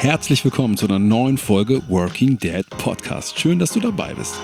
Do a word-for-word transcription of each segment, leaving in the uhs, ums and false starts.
herzlich willkommen zu einer neuen Folge Working Dad Podcast. Schön, dass du dabei bist.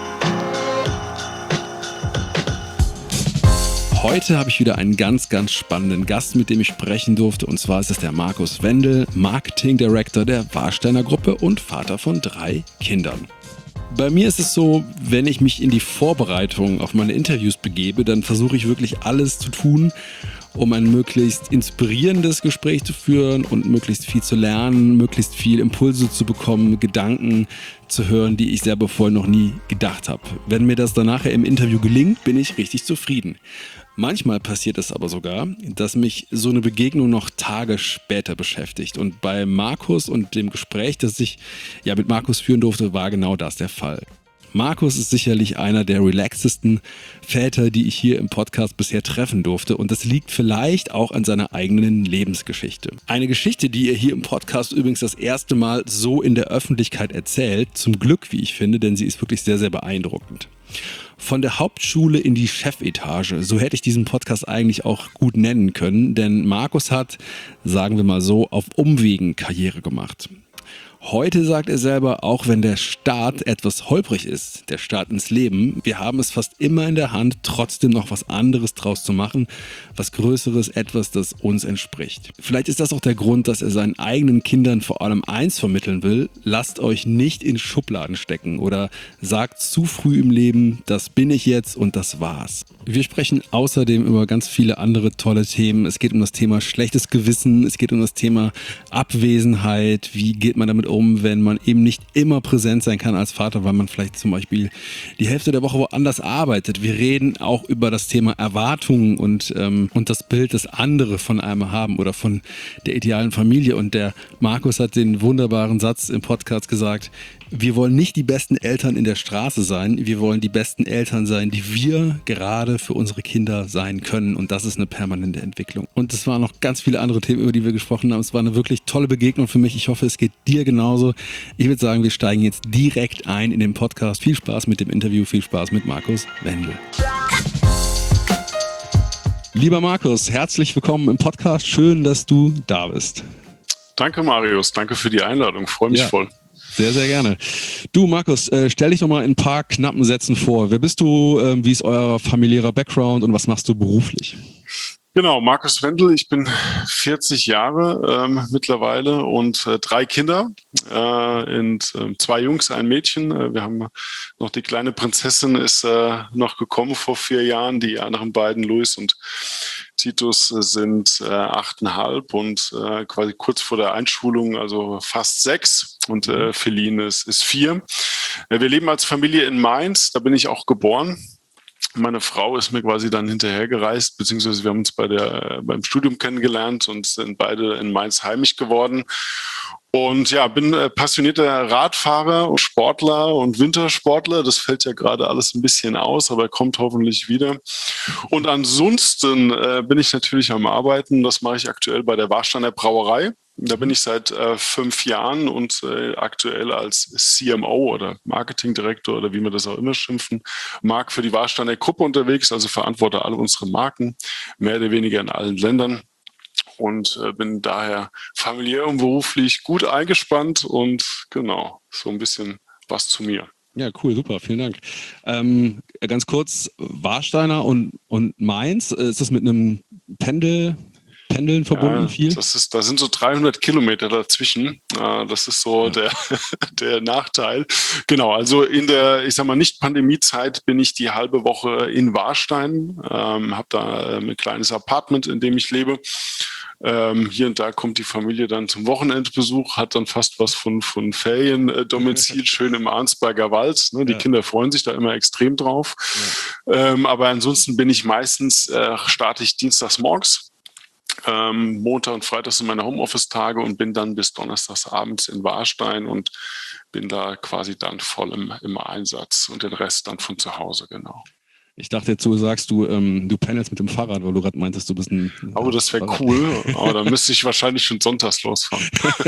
Heute habe ich wieder einen ganz, ganz spannenden Gast, mit dem ich sprechen durfte. Und zwar ist es der Markus Wendel, Marketing Director der Warsteiner Gruppe und Vater von drei Kindern. Bei mir ist es so, wenn ich mich in die Vorbereitung auf meine Interviews begebe, dann versuche ich wirklich alles zu tun, um ein möglichst inspirierendes Gespräch zu führen und möglichst viel zu lernen, möglichst viel Impulse zu bekommen, Gedanken zu hören, die ich selber vorher noch nie gedacht habe. Wenn mir das dann nachher im Interview gelingt, bin ich richtig zufrieden. Manchmal passiert es aber sogar, dass mich so eine Begegnung noch Tage später beschäftigt. Und bei Markus und dem Gespräch, das ich ja mit Markus führen durfte, war genau das der Fall. Markus ist sicherlich einer der relaxesten Väter, die ich hier im Podcast bisher treffen durfte. Und das liegt vielleicht auch an seiner eigenen Lebensgeschichte. Eine Geschichte, die er hier im Podcast übrigens das erste Mal so in der Öffentlichkeit erzählt. Zum Glück, wie ich finde, denn sie ist wirklich sehr, sehr beeindruckend. Von der Hauptschule in die Chefetage, so hätte ich diesen Podcast eigentlich auch gut nennen können. Denn Markus hat, sagen wir mal so, auf Umwegen Karriere gemacht. Heute sagt er selber, auch wenn der Start etwas holprig ist, der Start ins Leben, wir haben es fast immer in der Hand, trotzdem noch was anderes draus zu machen, was Größeres, etwas, das uns entspricht. Vielleicht ist das auch der Grund, dass er seinen eigenen Kindern vor allem eins vermitteln will: Lasst euch nicht in Schubladen stecken oder sagt zu früh im Leben, das bin ich jetzt und das war's. Wir sprechen außerdem über ganz viele andere tolle Themen. Es geht um das Thema schlechtes Gewissen, es geht um das Thema Abwesenheit, wie geht man damit um, wenn man eben nicht immer präsent sein kann als Vater, weil man vielleicht zum Beispiel die Hälfte der Woche woanders arbeitet. Wir reden auch über das Thema Erwartungen und, ähm, und das Bild, das andere von einem haben oder von der idealen Familie. Und der Markus hat den wunderbaren Satz im Podcast gesagt: Wir wollen nicht die besten Eltern in der Straße sein, wir wollen die besten Eltern sein, die wir gerade für unsere Kinder sein können. Und das ist eine permanente Entwicklung. Und es waren noch ganz viele andere Themen, über die wir gesprochen haben. Es war eine wirklich tolle Begegnung für mich. Ich hoffe, es geht dir genauso. Ich würde sagen, wir steigen jetzt direkt ein in den Podcast. Viel Spaß mit dem Interview, viel Spaß mit Markus Wendel. Lieber Markus, herzlich willkommen im Podcast. Schön, dass du da bist. Danke, Marius. Danke für die Einladung. Freue mich ja. voll. Sehr, sehr gerne. Du, Markus, äh, stell dich doch mal in ein paar knappen Sätzen vor. Wer bist du, äh, wie ist euer familiärer Background und was machst du beruflich? Genau, Markus Wendel, ich bin vierzig Jahre ähm, mittlerweile und äh, drei Kinder, äh, und, äh, zwei Jungs, ein Mädchen. Äh, wir haben noch die kleine Prinzessin, ist äh, noch gekommen vor vier Jahren. Die anderen beiden, Luis und Titus, äh, sind äh, achteinhalb und äh, quasi kurz vor der Einschulung, also fast sechs. Und äh, Feline ist, ist vier. Äh, wir leben als Familie in Mainz, da bin ich auch geboren. Meine Frau ist mir quasi dann hinterhergereist, beziehungsweise wir haben uns bei der, beim Studium kennengelernt und sind beide in Mainz heimisch geworden. Und ja, bin äh, passionierter Radfahrer und Sportler und Wintersportler. Das fällt ja gerade alles ein bisschen aus, aber kommt hoffentlich wieder. Und ansonsten äh, bin ich natürlich am Arbeiten. Das mache ich aktuell bei der Warsteiner Brauerei. Da bin ich seit äh, fünf Jahren und äh, aktuell als C M O oder Marketing Director oder wie man das auch immer schimpfen mag, für die Warsteiner Gruppe unterwegs. Also verantworte alle unsere Marken, mehr oder weniger in allen Ländern. Und äh, bin daher familiär und beruflich gut eingespannt und genau, so ein bisschen was zu mir. Ja, cool, super, vielen Dank. Ähm, ganz kurz, Warsteiner und, und Mainz, ist das mit einem Pendel... Pendeln verbunden ja, viel? Das ist, da sind so dreihundert Kilometer dazwischen. Das ist so ja. der, der Nachteil. Genau, also in der, ich sag mal, Nicht-Pandemie-Zeit bin ich die halbe Woche in Warstein, ähm, habe da ein kleines Apartment, in dem ich lebe. Ähm, hier und da kommt die Familie dann zum Wochenendbesuch, hat dann fast was von, von Feriendomizil, schön im Arnsberger Wald. Ne? Die ja. Kinder freuen sich da immer extrem drauf. Ja. Ähm, aber ansonsten bin ich meistens, äh, starte ich dienstags morgens. Ähm, Montag und Freitag sind meine Homeoffice-Tage und bin dann bis donnerstags abends in Warstein und bin da quasi dann voll im, im Einsatz und den Rest dann von zu Hause, genau. Ich dachte jetzt, du sagst, du, ähm, du pendelst mit dem Fahrrad, weil du gerade meintest, du bist ein... Aber das wäre cool, aber dann müsste ich wahrscheinlich schon sonntags losfahren.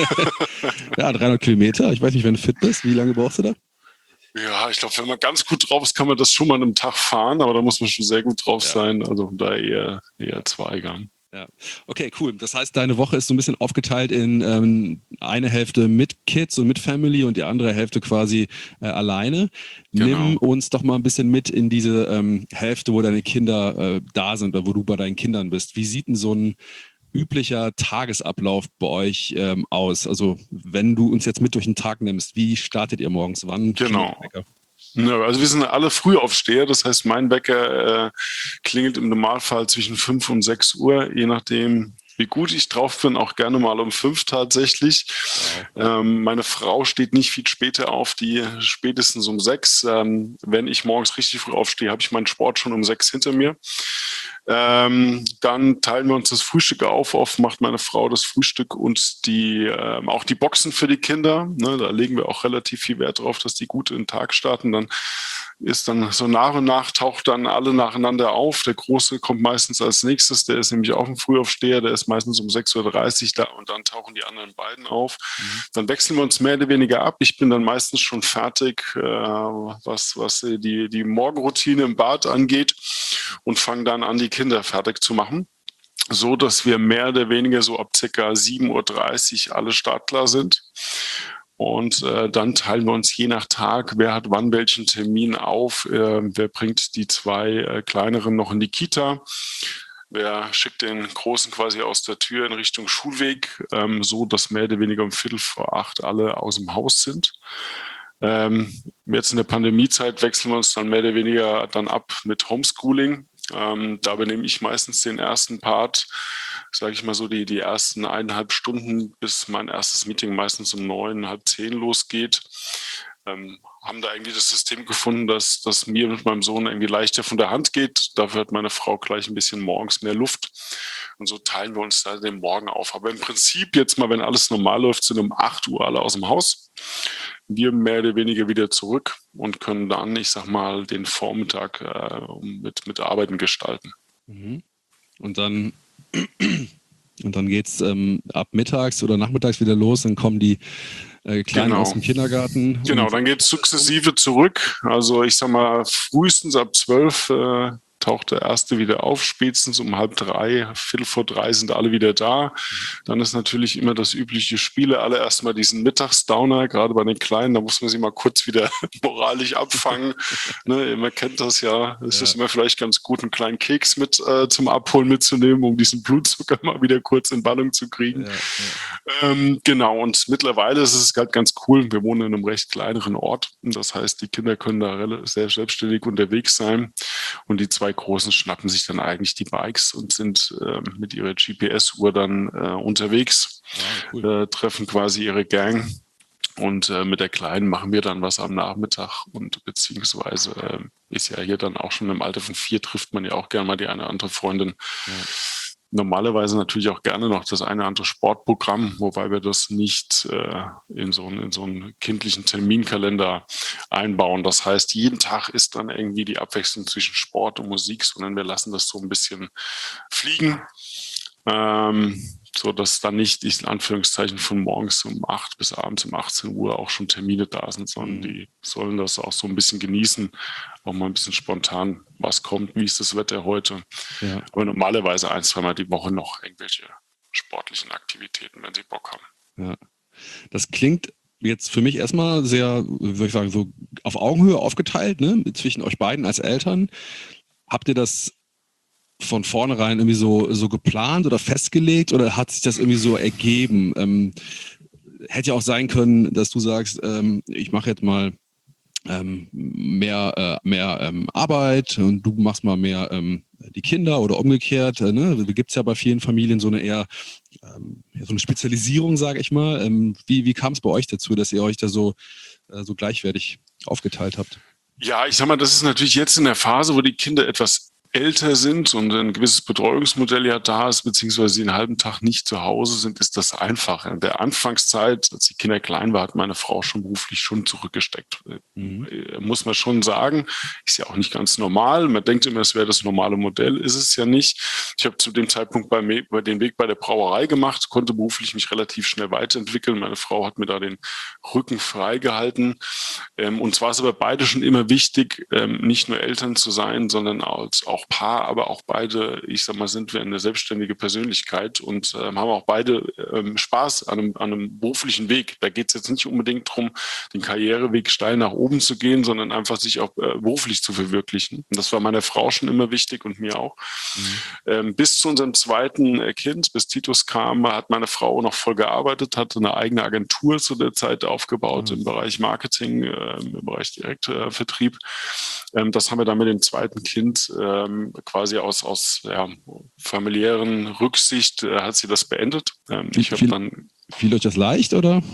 Ja, dreihundert Kilometer, ich weiß nicht, wenn du fit bist, wie lange brauchst du da? Ja, ich glaube, wenn man ganz gut drauf ist, kann man das schon mal an einem Tag fahren, aber da muss man schon sehr gut drauf ja. sein, also da eher, eher zwei Gang. Ja, okay, cool. Das heißt, deine Woche ist so ein bisschen aufgeteilt in ähm, eine Hälfte mit Kids und mit Family und die andere Hälfte quasi äh, alleine. Nimm Genau. uns doch mal ein bisschen mit in diese ähm, Hälfte, wo deine Kinder äh, da sind oder wo du bei deinen Kindern bist. Wie sieht denn so ein üblicher Tagesablauf bei euch ähm, aus? Also wenn du uns jetzt mit durch den Tag nimmst, wie startet ihr morgens? Wann klingelt der Genau. Wecker? Ja, also wir sind alle Frühaufsteher, das heißt, mein Wecker äh, klingelt im Normalfall zwischen fünf und sechs Uhr, je nachdem, wie gut ich drauf bin, auch gerne mal um fünf tatsächlich. Wow. Ähm, meine Frau steht nicht viel später auf, die spätestens um sechs. Ähm, wenn ich morgens richtig früh aufstehe, habe ich meinen Sport schon um sechs hinter mir. Ähm, dann teilen wir uns das Frühstück auf. Oft macht meine Frau das Frühstück und die, ähm, auch die Boxen für die Kinder. Ne, da legen wir auch relativ viel Wert drauf, dass die gut in den Tag starten. Dann ist dann so nach und nach, taucht dann alle nacheinander auf. Der Große kommt meistens als nächstes, der ist nämlich auch ein Frühaufsteher, der ist meistens um sechs Uhr dreißig da und dann tauchen die anderen beiden auf. Mhm. Dann wechseln wir uns mehr oder weniger ab. Ich bin dann meistens schon fertig, äh, was, was die, die Morgenroutine im Bad angeht und fange dann an, die Kinder fertig zu machen, so dass wir mehr oder weniger so ab circa sieben Uhr dreißig alle startklar sind. Und äh, dann teilen wir uns je nach Tag, wer hat wann welchen Termin auf, äh, wer bringt die zwei äh, kleineren noch in die Kita, wer schickt den Großen quasi aus der Tür in Richtung Schulweg, ähm, so dass mehr oder weniger um Viertel vor acht alle aus dem Haus sind. Ähm, jetzt in der Pandemiezeit wechseln wir uns dann mehr oder weniger dann ab mit Homeschooling. Ähm, da übernehme ich meistens den ersten Part, sage ich mal so, die, die ersten eineinhalb Stunden, bis mein erstes Meeting meistens um neun, halb zehn losgeht. Ähm, haben da irgendwie das System gefunden, dass das mir mit meinem Sohn irgendwie leichter von der Hand geht. Dafür hat meine Frau gleich ein bisschen morgens mehr Luft. Und so teilen wir uns da den Morgen auf. Aber im Prinzip jetzt mal, wenn alles normal läuft, sind um acht Uhr alle aus dem Haus. Wir mehr oder weniger wieder zurück und können dann, ich sag mal, den Vormittag äh, mit, mit Arbeiten gestalten. Mhm. Und dann, und dann geht es ähm, ab mittags oder nachmittags wieder los, dann kommen die äh, Kleinen Genau. aus dem Kindergarten. Genau, dann geht es sukzessive zurück. Also ich sag mal, frühestens ab zwölf äh, taucht der erste wieder auf, spätestens um halb drei, viertel vor drei sind alle wieder da. Dann ist natürlich immer das übliche Spiele, alle erstmal diesen Mittagsdowner, gerade bei den Kleinen, da muss man sie mal kurz wieder moralisch abfangen. Ne, man kennt das ja, es ja. ist immer vielleicht ganz gut, einen kleinen Keks mit äh, zum Abholen mitzunehmen, um diesen Blutzucker mal wieder kurz in Ballung zu kriegen. Ja, ja. Ähm, genau, und mittlerweile ist es halt ganz cool, wir wohnen in einem recht kleineren Ort, das heißt, die Kinder können da sehr selbstständig unterwegs sein und die zwei Großen schnappen sich dann eigentlich die Bikes und sind äh, mit ihrer G P S-Uhr dann äh, unterwegs, wow, cool. äh, treffen quasi ihre Gang und äh, mit der Kleinen machen wir dann was am Nachmittag und beziehungsweise äh, ist ja hier dann auch schon im Alter von vier, trifft man ja auch gerne mal die eine oder andere Freundin. Ja. Normalerweise natürlich auch gerne noch das eine oder andere Sportprogramm, wobei wir das nicht äh, in, so einen, in so einen kindlichen Terminkalender einbauen. Das heißt, jeden Tag ist dann irgendwie die Abwechslung zwischen Sport und Musik, sondern wir lassen das so ein bisschen fliegen, ähm, so dass dann nicht in Anführungszeichen von morgens um acht bis abends um achtzehn Uhr auch schon Termine da sind, sondern mhm. die sollen das auch so ein bisschen genießen, auch mal ein bisschen spontan, was kommt, wie ist das Wetter heute. Ja. Aber normalerweise ein, zweimal die Woche noch irgendwelche sportlichen Aktivitäten, wenn sie Bock haben. Ja. Das klingt jetzt für mich erstmal sehr, würde ich sagen, so auf Augenhöhe aufgeteilt, ne, zwischen euch beiden als Eltern. Habt ihr das von vornherein irgendwie so, so geplant oder festgelegt oder hat sich das irgendwie so ergeben? Ähm, hätte ja auch sein können, dass du sagst, ähm, ich mache jetzt mal ähm, mehr, äh, mehr ähm, Arbeit und du machst mal mehr ähm, die Kinder oder umgekehrt. Äh, ne? Da gibt es ja bei vielen Familien so eine eher ähm, so eine Spezialisierung, sage ich mal. Ähm, wie wie kam es bei euch dazu, dass ihr euch da so, äh, so gleichwertig aufgeteilt habt? Ja, ich sag mal, das ist natürlich jetzt in der Phase, wo die Kinder etwas älter sind und ein gewisses Betreuungsmodell ja da ist, beziehungsweise sie einen halben Tag nicht zu Hause sind, ist das einfach. In der Anfangszeit, als die Kinder klein waren, hat meine Frau schon beruflich schon zurückgesteckt. Mhm. Muss man schon sagen. Ist ja auch nicht ganz normal. Man denkt immer, es wäre das normale Modell. Ist es ja nicht. Ich habe zu dem Zeitpunkt bei mir, bei den Weg bei der Brauerei gemacht, konnte beruflich mich relativ schnell weiterentwickeln. Meine Frau hat mir da den Rücken freigehalten. Und zwar ist aber beide schon immer wichtig, nicht nur Eltern zu sein, sondern als auch noch Paar, aber auch beide, ich sag mal, sind wir eine selbstständige Persönlichkeit und äh, haben auch beide ähm, Spaß an einem, an einem beruflichen Weg. Da geht es jetzt nicht unbedingt darum, den Karriereweg steil nach oben zu gehen, sondern einfach sich auch äh, beruflich zu verwirklichen. Und das war meiner Frau schon immer wichtig und mir auch. Mhm. Ähm, bis zu unserem zweiten äh, Kind, bis Titus kam, hat meine Frau noch voll gearbeitet, hatte eine eigene Agentur zu der Zeit aufgebaut mhm. im Bereich Marketing, äh, im Bereich Direktvertrieb. Äh, ähm, das haben wir dann mit dem zweiten Kind ähm, quasi aus, aus ja, familiären Rücksicht äh, hat sie das beendet. Ähm, ich habe dann fiel euch das leicht, oder?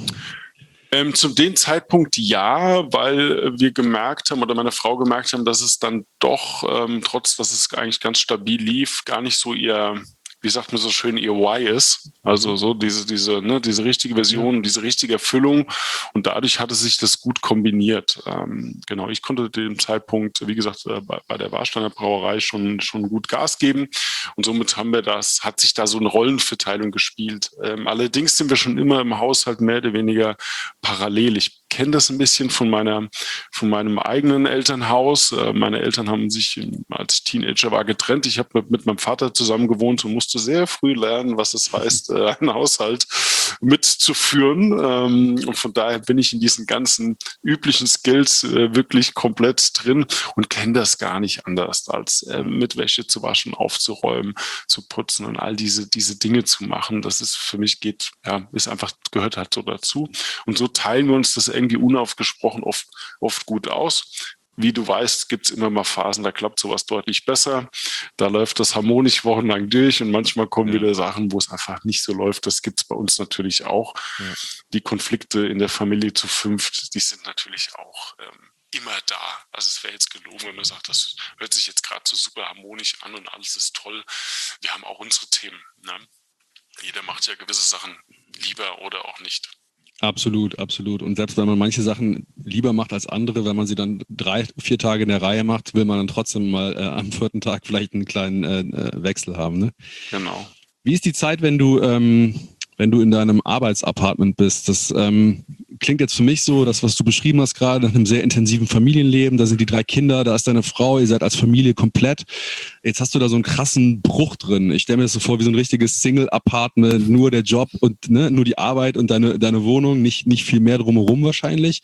Ähm, zu dem Zeitpunkt ja, weil wir gemerkt haben oder meine Frau gemerkt haben, dass es dann doch, ähm, trotz dass es eigentlich ganz stabil lief, gar nicht so ihr, wie sagt man so schön, ihr Why ist. Also so diese, diese, ne, diese richtige Version, ja. diese richtige Erfüllung. Und dadurch hatte sich das gut kombiniert. Ähm, genau, ich konnte zu dem Zeitpunkt, wie gesagt, äh, bei, bei der Warsteiner Brauerei schon, schon gut Gas geben. Und somit haben wir das, hat sich da so eine Rollenverteilung gespielt. Ähm, allerdings sind wir schon immer im Haushalt mehr oder weniger parallel. Ich kenne das ein bisschen von meiner, von meinem eigenen Elternhaus. Äh, meine Eltern haben sich, als ich Teenager war, getrennt. Ich habe mit, mit meinem Vater zusammen gewohnt und musste sehr früh lernen, was es heißt, äh, einen Haushalt mitzuführen. Ähm, und von daher bin ich in diesen ganzen üblichen Skills äh, wirklich komplett drin und kenne das gar nicht anders, als äh, mit Wäsche zu waschen, aufzuräumen, zu putzen und all diese, diese Dinge zu machen. Das ist für mich geht, ja, ist einfach, gehört halt so dazu. Und so teilen wir uns das irgendwie unaufgesprochen oft, oft gut aus. Wie du weißt, gibt es immer mal Phasen, da klappt sowas deutlich besser. Da läuft das harmonisch wochenlang durch und manchmal kommen ja. wieder Sachen, wo es einfach nicht so läuft. Das gibt es bei uns natürlich auch. Ja. Die Konflikte in der Familie zu fünft, die sind natürlich auch ähm, immer da. Also es wäre jetzt gelogen, wenn man sagt, das hört sich jetzt gerade so super harmonisch an und alles ist toll. Wir haben auch unsere Themen. Ne? Jeder macht ja gewisse Sachen lieber oder auch nicht. Absolut, absolut. Und selbst wenn man manche Sachen lieber macht als andere, wenn man sie dann drei, vier Tage in der Reihe macht, will man dann trotzdem mal äh, am vierten Tag vielleicht einen kleinen äh, Wechsel haben. Ne? Genau. Wie ist die Zeit, wenn du, ähm, wenn du in deinem Arbeitsapartment bist? Das ähm, klingt jetzt für mich so, das, was du beschrieben hast gerade, nach einem sehr intensiven Familienleben. Da sind die drei Kinder, da ist deine Frau, ihr seid als Familie komplett. Jetzt hast du da so einen krassen Bruch drin. Ich stelle mir das so vor wie so ein richtiges Single-Apartment, nur der Job und ne, nur die Arbeit und deine, deine Wohnung, nicht, nicht viel mehr drumherum wahrscheinlich.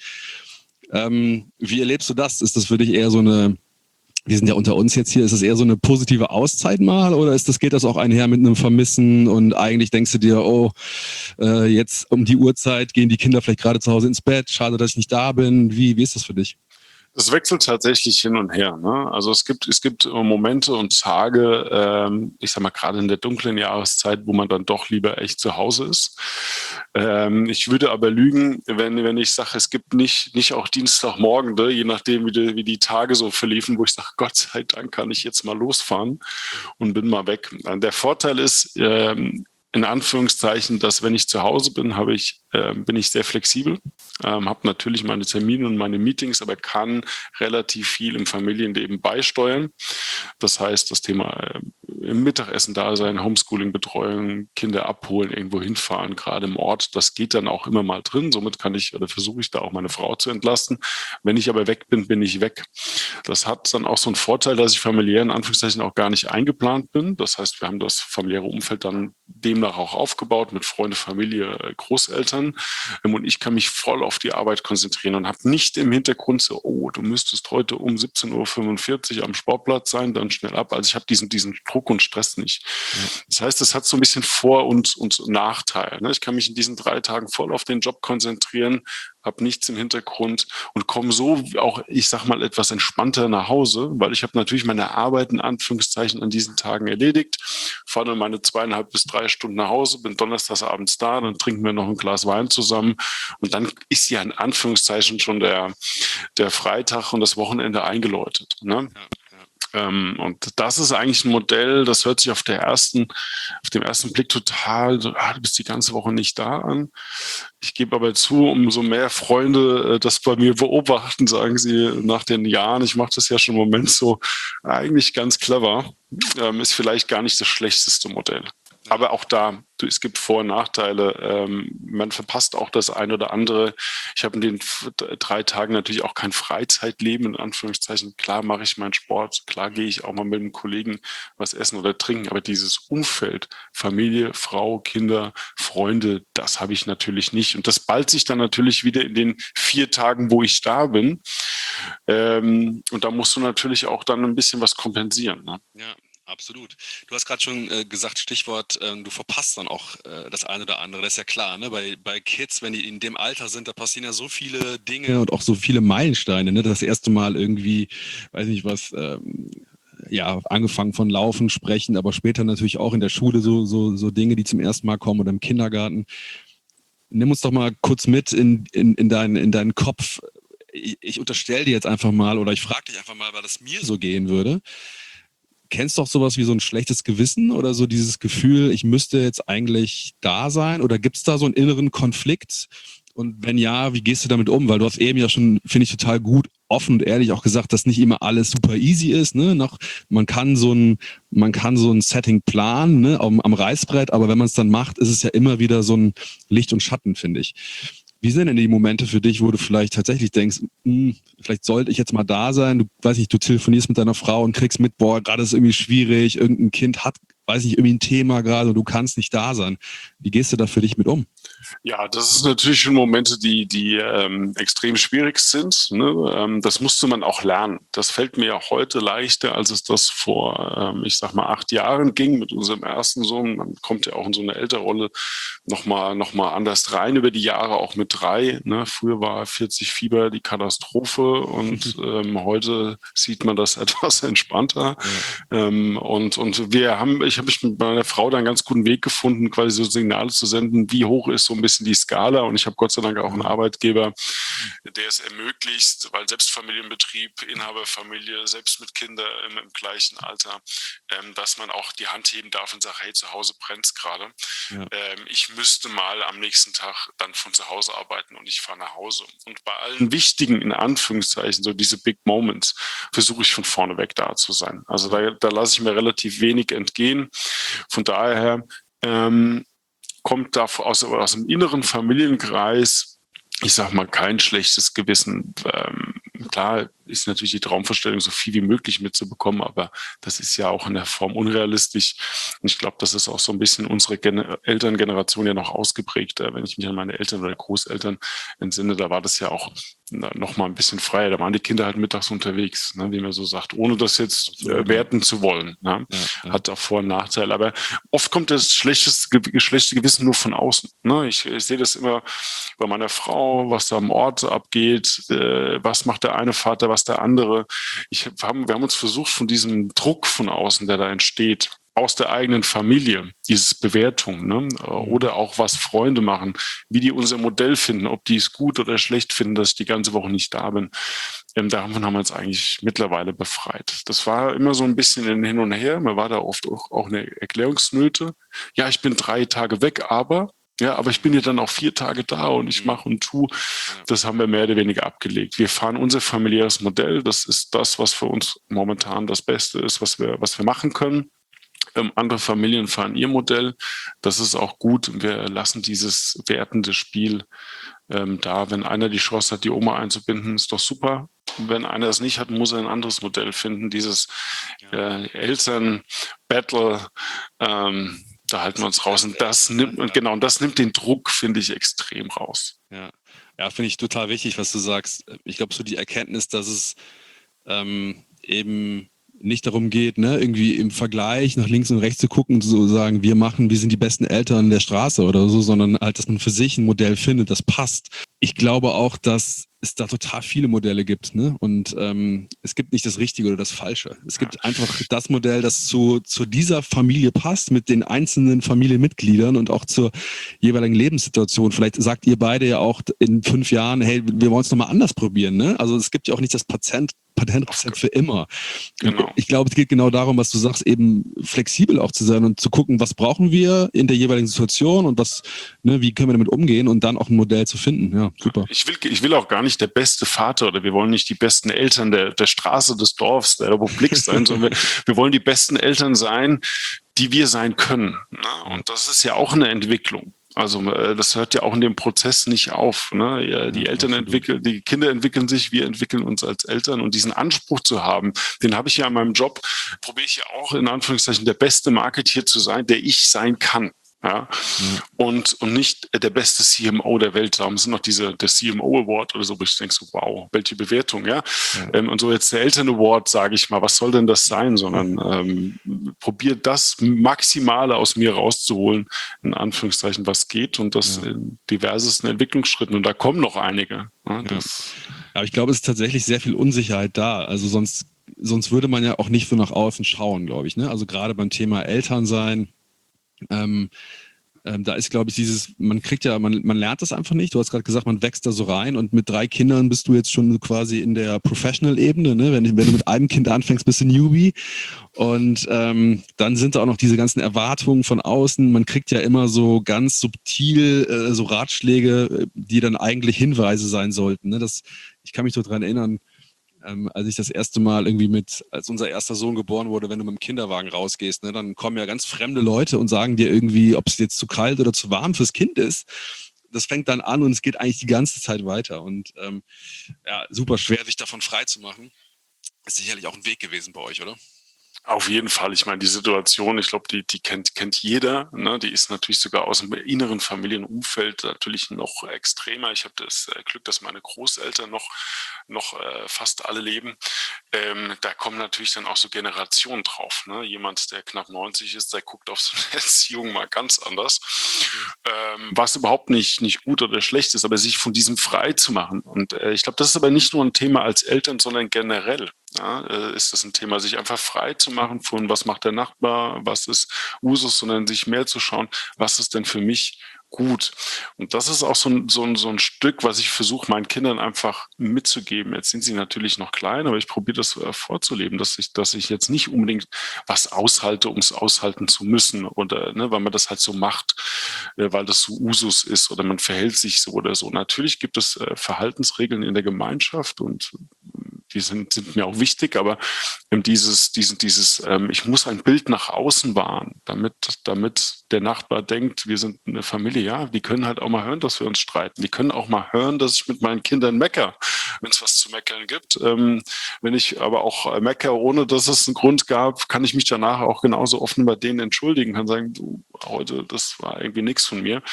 Ähm, wie erlebst du das? Ist das für dich eher so eine, wir sind ja unter uns jetzt hier, ist das eher so eine positive Auszeit mal oder ist das, geht das auch einher mit einem Vermissen und eigentlich denkst du dir, oh, äh, jetzt um die Uhrzeit gehen die Kinder vielleicht gerade zu Hause ins Bett, schade, dass ich nicht da bin. Wie, wie ist das für dich? Das wechselt tatsächlich hin und her. Ne? Also es gibt, es gibt Momente und Tage, ähm, ich sag mal gerade in der dunklen Jahreszeit, wo man dann doch lieber echt zu Hause ist. Ähm, ich würde aber lügen, wenn, wenn ich sage, es gibt nicht, nicht auch Dienstagmorgen, ne? Je nachdem, wie die, wie die Tage so verliefen, wo ich sage, Gott sei Dank kann ich jetzt mal losfahren und bin mal weg. Der Vorteil ist, ähm, in Anführungszeichen, dass wenn ich zu Hause bin, habe ich, äh, bin ich sehr flexibel, ähm, habe natürlich meine Termine und meine Meetings, aber kann relativ viel im Familienleben beisteuern. Das heißt, das Thema äh, im Mittagessen da sein, Homeschooling, Betreuung, Kinder abholen, irgendwo hinfahren, gerade im Ort, das geht dann auch immer mal drin. Somit kann ich oder versuche ich da auch meine Frau zu entlasten. Wenn ich aber weg bin, bin ich weg. Das hat dann auch so einen Vorteil, dass ich familiär in Anführungszeichen auch gar nicht eingeplant bin. Das heißt, wir haben das familiäre Umfeld dann demnach auch aufgebaut mit Freunde, Familie, Großeltern. Und ich kann mich voll auf die Arbeit konzentrieren und habe nicht im Hintergrund so, oh, du müsstest heute um siebzehn Uhr fünfundvierzig am Sportplatz sein, dann schnell ab. Also ich habe diesen, diesen Druck und Stress nicht. Ja. Das heißt, es hat so ein bisschen Vor- und, und Nachteil. Ich kann mich in diesen drei Tagen voll auf den Job konzentrieren, habe nichts im Hintergrund und komme so auch, ich sag mal, etwas entspannter nach Hause, weil ich habe natürlich meine Arbeit in Anführungszeichen an diesen Tagen erledigt, fahre dann meine zweieinhalb bis drei Stunden nach Hause, bin donnerstags abends da, dann trinken wir noch ein Glas Wein zusammen und dann ist ja in Anführungszeichen schon der, der Freitag und das Wochenende eingeläutet. Ne? Ja. Ähm, und das ist eigentlich ein Modell, das hört sich auf der ersten, auf dem ersten Blick total, so, ah, du bist die ganze Woche nicht da an. Ich gebe aber zu, umso mehr Freunde äh, das bei mir beobachten, sagen sie nach den Jahren, ich mache das ja schon im Moment so, eigentlich ganz clever, ähm, ist vielleicht gar nicht das schlechteste Modell. Aber auch da, du, es gibt Vor- und Nachteile. Ähm, man verpasst auch das eine oder andere. Ich habe in den f- drei Tagen natürlich auch kein Freizeitleben, in Anführungszeichen. Klar mache ich meinen Sport, klar gehe ich auch mal mit einem Kollegen was essen oder trinken. Aber dieses Umfeld, Familie, Frau, Kinder, Freunde, das habe ich natürlich nicht. Und das ballt sich dann natürlich wieder in den vier Tagen, wo ich da bin. Ähm, und da musst du natürlich auch dann ein bisschen was kompensieren. Ne? Ja. Absolut. Du hast gerade schon äh, gesagt, Stichwort, äh, du verpasst dann auch äh, das eine oder andere. Das ist ja klar, ne? Bei, bei Kids, wenn die in dem Alter sind, da passieren ja so viele Dinge und auch so viele Meilensteine. Ne? Das erste Mal irgendwie, weiß nicht was, ähm, ja, angefangen von Laufen, Sprechen, aber später natürlich auch in der Schule so, so, so Dinge, die zum ersten Mal kommen oder im Kindergarten. Nimm uns doch mal kurz mit in, in, in, deinen, in deinen Kopf. Ich, ich unterstelle dir jetzt einfach mal oder ich frage dich einfach mal, weil das mir so gehen würde. Kennst du auch sowas wie so ein schlechtes Gewissen oder so dieses Gefühl, ich müsste jetzt eigentlich da sein? Oder gibt es da so einen inneren Konflikt? Und wenn ja, wie gehst du damit um? Weil du hast eben ja schon, finde ich, total gut, offen und ehrlich auch gesagt, dass nicht immer alles super easy ist. Ne? Noch, man kann so ein, man kann so ein Setting planen, ne? am, am Reißbrett, aber wenn man es dann macht, ist es ja immer wieder so ein Licht und Schatten, finde ich. Wie sind denn die Momente für dich, wo du vielleicht tatsächlich denkst, hm, vielleicht sollte ich jetzt mal da sein, du weiß nicht, du telefonierst mit deiner Frau und kriegst mit, boah, gerade ist irgendwie schwierig, irgendein Kind hat, weiß nicht, irgendwie ein Thema gerade und du kannst nicht da sein. Wie gehst du da für dich mit um? Ja, das ist natürlich schon Momente, die, die ähm, extrem schwierig sind. Ne? Ähm, das musste man auch lernen. Das fällt mir ja heute leichter, als es das vor, ähm, ich sag mal, acht Jahren ging mit unserem ersten Sohn. Man kommt ja auch in so eine Elternrolle nochmal noch mal anders rein über die Jahre, auch mit drei. Ne? Früher war vierzig Fieber die Katastrophe und ähm, heute sieht man das etwas entspannter. Ja. Ähm, und, und wir haben, ich habe mich mit meiner Frau da einen ganz guten Weg gefunden, quasi so Signale zu senden, wie hoch ist so ein bisschen die Skala. Und ich habe Gott sei Dank auch einen Arbeitgeber, der es ermöglicht, weil Selbstfamilienbetrieb, Inhaberfamilie, selbst mit Kindern im, im gleichen Alter, ähm, dass man auch die Hand heben darf und sagt, hey, zu Hause brennt es gerade. Ja. Ähm, ich müsste mal am nächsten Tag dann von zu Hause arbeiten und ich fahre nach Hause. Und bei allen wichtigen, in Anführungszeichen, so diese Big Moments, versuche ich von vorne weg da zu sein. Also da, da lasse ich mir relativ wenig entgehen. Von daher ähm, kommt da aus, aus dem inneren Familienkreis, ich sag mal, kein schlechtes Gewissen. Ähm, klar ist natürlich die Traumvorstellung, so viel wie möglich mitzubekommen, aber das ist ja auch in der Form unrealistisch. Und ich glaube, das ist auch so ein bisschen unsere Gen- Elterngeneration ja noch ausgeprägt. Wenn ich mich an meine Eltern oder Großeltern entsinne, da war das ja auch noch mal ein bisschen freier. Da waren die Kinder halt mittags unterwegs, ne, wie man so sagt, ohne das jetzt äh, werten zu wollen. Ne? Ja, ja. Hat auch Vor- und Nachteile. Aber oft kommt das schlechtes, schlechte Gewissen nur von außen. Ne? Ich, ich sehe das immer bei meiner Frau, was da am Ort abgeht, äh, was macht der eine Vater, was der andere. Ich hab, wir haben uns versucht, von diesem Druck von außen, der da entsteht, aus der eigenen Familie, dieses Bewertung, ne? Oder auch was Freunde machen, wie die unser Modell finden, ob die es gut oder schlecht finden, dass ich die ganze Woche nicht da bin. Ähm, davon haben wir uns eigentlich mittlerweile befreit. Das war immer so ein bisschen ein Hin und Her. Man war da oft auch, auch eine Erklärungsnöte. Ja, ich bin drei Tage weg, aber ja, aber ich bin ja dann auch vier Tage da und ich mache und tu. Das haben wir mehr oder weniger abgelegt. Wir fahren unser familiäres Modell. Das ist das, was für uns momentan das Beste ist, was wir, was wir machen können. Ähm, andere Familien fahren ihr Modell. Das ist auch gut. Wir lassen dieses wertende Spiel ähm, da. Wenn einer die Chance hat, die Oma einzubinden, ist doch super. Wenn einer es nicht hat, muss er ein anderes Modell finden. Dieses äh, Eltern-Battle, ähm, da halten wir uns raus. Und das nimmt, und genau, und das nimmt den Druck, finde ich, extrem raus. Ja, ja, finde ich total wichtig, was du sagst. Ich glaube, so die Erkenntnis, dass es ähm, eben nicht darum geht, ne, irgendwie im Vergleich nach links und rechts zu gucken und so sagen, wir machen, wir sind die besten Eltern der Straße oder so, sondern halt, dass man für sich ein Modell findet, das passt. Ich glaube auch, dass es da total viele Modelle gibt, ne? Und ähm, es gibt nicht das Richtige oder das Falsche. Es gibt ja. einfach das Modell, das zu, zu dieser Familie passt, mit den einzelnen Familienmitgliedern und auch zur jeweiligen Lebenssituation. Vielleicht sagt ihr beide ja auch in fünf Jahren, hey, wir wollen es nochmal anders probieren, ne? Also es gibt ja auch nicht das Patient, Patentrezept für immer. Genau. Ich glaube, es geht genau darum, was du sagst, eben flexibel auch zu sein und zu gucken, was brauchen wir in der jeweiligen Situation und was, ne, wie können wir damit umgehen und dann auch ein Modell zu finden, ja. super. Ich will, ich will auch gar nicht der beste Vater oder wir wollen nicht die besten Eltern der, der Straße, des Dorfs, der Republik sein, sondern wir, wir wollen die besten Eltern sein, die wir sein können. Ne? Und das ist ja auch eine Entwicklung. Also das hört ja auch in dem Prozess nicht auf. Ne? Ja, die Ja, Eltern absolut. entwickeln, die Kinder entwickeln sich, wir entwickeln uns als Eltern. Und diesen Anspruch zu haben, den habe ich ja in meinem Job, probiere ich ja auch in Anführungszeichen der beste Marketeer zu sein, der ich sein kann. Ja? Ja. Und, und nicht der beste C M O der Welt. Darum sind noch diese, der C M O Award oder so, wo ich denke so, wow, welche Bewertung, ja. Ja. Ähm, und so jetzt der Eltern Award, sage ich mal, was soll denn das sein? Sondern ähm, probiert das Maximale aus mir rauszuholen, in Anführungszeichen, was geht und das Ja. in diversesten Entwicklungsschritten. Und da kommen noch einige. Ja, das, ja. Aber ich glaube, es ist tatsächlich sehr viel Unsicherheit da. Also sonst, sonst würde man ja auch nicht so nach außen schauen, glaube ich. Ne? Also gerade beim Thema Elternsein, Ähm, ähm, da ist, glaube ich, dieses, man kriegt ja, man, man lernt das einfach nicht. Du hast gerade gesagt, man wächst da so rein und mit drei Kindern bist du jetzt schon quasi in der Professional-Ebene. Ne? Wenn, wenn du mit einem Kind anfängst, bist du Newbie. Und ähm, dann sind da auch noch diese ganzen Erwartungen von außen. Man kriegt ja immer so ganz subtil äh, so Ratschläge, die dann eigentlich Hinweise sein sollten. Ne? Das, ich kann mich so dran erinnern, Ähm, als ich das erste Mal irgendwie mit, als unser erster Sohn geboren wurde, wenn du mit dem Kinderwagen rausgehst, ne, dann kommen ja ganz fremde Leute und sagen dir irgendwie, ob es jetzt zu kalt oder zu warm fürs Kind ist. Das fängt dann an und es geht eigentlich die ganze Zeit weiter. Und ähm, ja, super schwer, sich davon frei zu machen. Ist sicherlich auch ein Weg gewesen bei euch, oder? Auf jeden Fall. Ich meine, die Situation, ich glaube, die, die kennt, kennt jeder. Ne? Die ist natürlich sogar aus dem inneren Familienumfeld natürlich noch extremer. Ich habe das Glück, dass meine Großeltern noch, noch äh, fast alle leben. Ähm, da kommen natürlich dann auch so Generationen drauf. Ne? Jemand, der knapp neunzig ist, der guckt auf so eine Erziehung mal ganz anders. Ähm, was überhaupt nicht, nicht gut oder schlecht ist, aber sich von diesem frei zu machen. Und äh, ich glaube, das ist aber nicht nur ein Thema als Eltern, sondern generell. Ja, äh, ist das ein Thema, sich einfach frei zu machen von, was macht der Nachbar, was ist Usus, sondern sich mehr zu schauen, was ist denn für mich gut. Und das ist auch so ein, so ein, so ein Stück, was ich versuche, meinen Kindern einfach mitzugeben. Jetzt sind sie natürlich noch klein, aber ich probiere das äh, vorzuleben, dass ich, dass ich jetzt nicht unbedingt was aushalte, um es aushalten zu müssen oder, ne, weil man das halt so macht, äh, weil das so Usus ist oder man verhält sich so oder so. Natürlich gibt es äh, Verhaltensregeln in der Gemeinschaft und die sind, sind mir auch wichtig, aber ähm, dieses, dieses, dieses, ähm, ich muss ein Bild nach außen wahren, damit, damit der Nachbar denkt, wir sind eine Familie, ja, die können halt auch mal hören, dass wir uns streiten. Die können auch mal hören, dass ich mit meinen Kindern mecker, wenn es was zu meckern gibt. Ähm, wenn ich aber auch mecker, ohne dass es einen Grund gab, kann ich mich danach auch genauso offen bei denen entschuldigen, kann sagen, du, heute, das war irgendwie nichts von mir.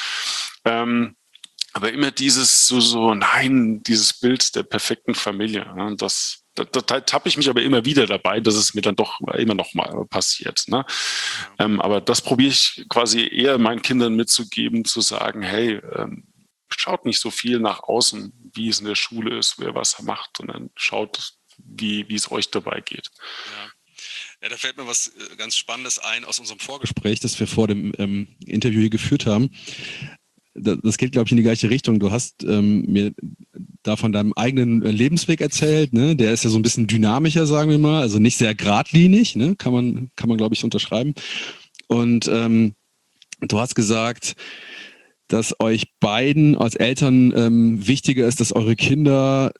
Ähm, Aber immer dieses so, so, nein, dieses Bild der perfekten Familie. Ne? Das, da, da tappe ich mich aber immer wieder dabei, dass es mir dann doch immer noch mal passiert. Ne? Ja. Ähm, aber das probiere ich quasi eher meinen Kindern mitzugeben, zu sagen, hey, ähm, schaut nicht so viel nach außen, wie es in der Schule ist, wer was macht, sondern schaut, wie, wie es euch dabei geht. Ja. Ja, da fällt mir was ganz Spannendes ein aus unserem Vorgespräch, das wir vor dem ähm, Interview hier geführt haben. Das geht, glaube ich, in die gleiche Richtung. Du hast ähm, mir da von deinem eigenen Lebensweg erzählt, ne? Der ist ja so ein bisschen dynamischer, sagen wir mal, also nicht sehr geradlinig, ne? Kann man, kann man, glaube ich, unterschreiben. Und ähm, du hast gesagt, dass euch beiden als Eltern ähm, wichtiger ist, dass eure Kinder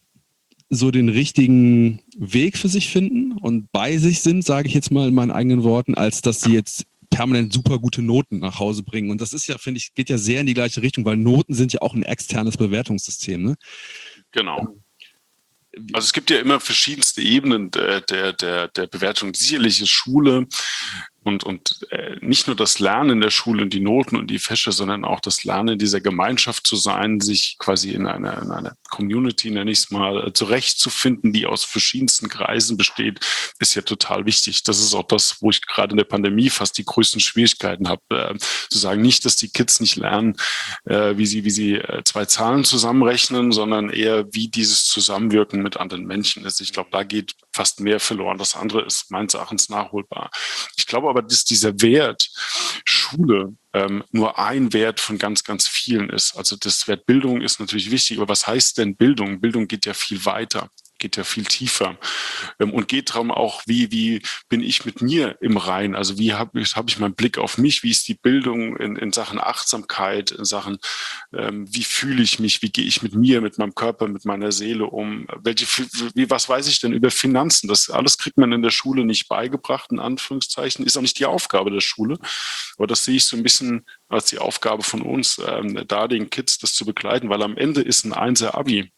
so den richtigen Weg für sich finden und bei sich sind, sage ich jetzt mal in meinen eigenen Worten, als dass sie jetzt permanent super gute Noten nach Hause bringen. Und das ist ja, finde ich, geht ja sehr in die gleiche Richtung, weil Noten sind ja auch ein externes Bewertungssystem. Ne? Genau. Also es gibt ja immer verschiedenste Ebenen der, der, der, der Bewertung. Sicherlich ist Schule und, und äh, nicht nur das Lernen in der Schule und die Noten und die Fächer, sondern auch das Lernen in dieser Gemeinschaft zu sein, sich quasi in einer, in einer Community, nenne ich es mal, zurechtzufinden, die aus verschiedensten Kreisen besteht, ist ja total wichtig. Das ist auch das, wo ich gerade in der Pandemie fast die größten Schwierigkeiten habe, äh, zu sagen, nicht, dass die Kids nicht lernen, äh, wie sie, wie sie äh, zwei Zahlen zusammenrechnen, sondern eher, wie dieses Zusammenwirken mit anderen Menschen ist. Ich glaube, da geht fast mehr verloren. Das andere ist meines Erachtens nachholbar. Ich glaube aber, dass dieser Wert Schule ähm, nur ein Wert von ganz, ganz vielen ist. Also das Wert Bildung ist natürlich wichtig, aber was heißt denn Bildung? Bildung geht ja viel weiter. geht ja viel tiefer ähm, und geht darum auch, wie, wie bin ich mit mir im Rein? Also wie habe ich, hab ich meinen Blick auf mich? Wie ist die Bildung in, in Sachen Achtsamkeit, in Sachen, ähm, wie fühle ich mich? Wie gehe ich mit mir, mit meinem Körper, mit meiner Seele um? Welche, wie, was weiß ich denn über Finanzen? Das alles kriegt man in der Schule nicht beigebracht, in Anführungszeichen. Ist auch nicht die Aufgabe der Schule. Aber das sehe ich so ein bisschen als die Aufgabe von uns, ähm, da den Kids das zu begleiten, weil am Ende ist ein Einser Abi.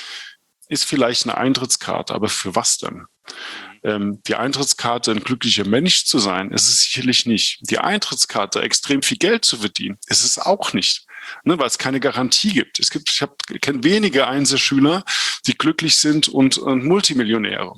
Ist vielleicht eine Eintrittskarte, aber für was denn? Ähm, die Eintrittskarte, ein glücklicher Mensch zu sein, ist es sicherlich nicht. Die Eintrittskarte, extrem viel Geld zu verdienen, ist es auch nicht, ne, weil es keine Garantie gibt. Es gibt, ich habe kenne wenige Einzelschüler, die glücklich sind und, und Multimillionäre.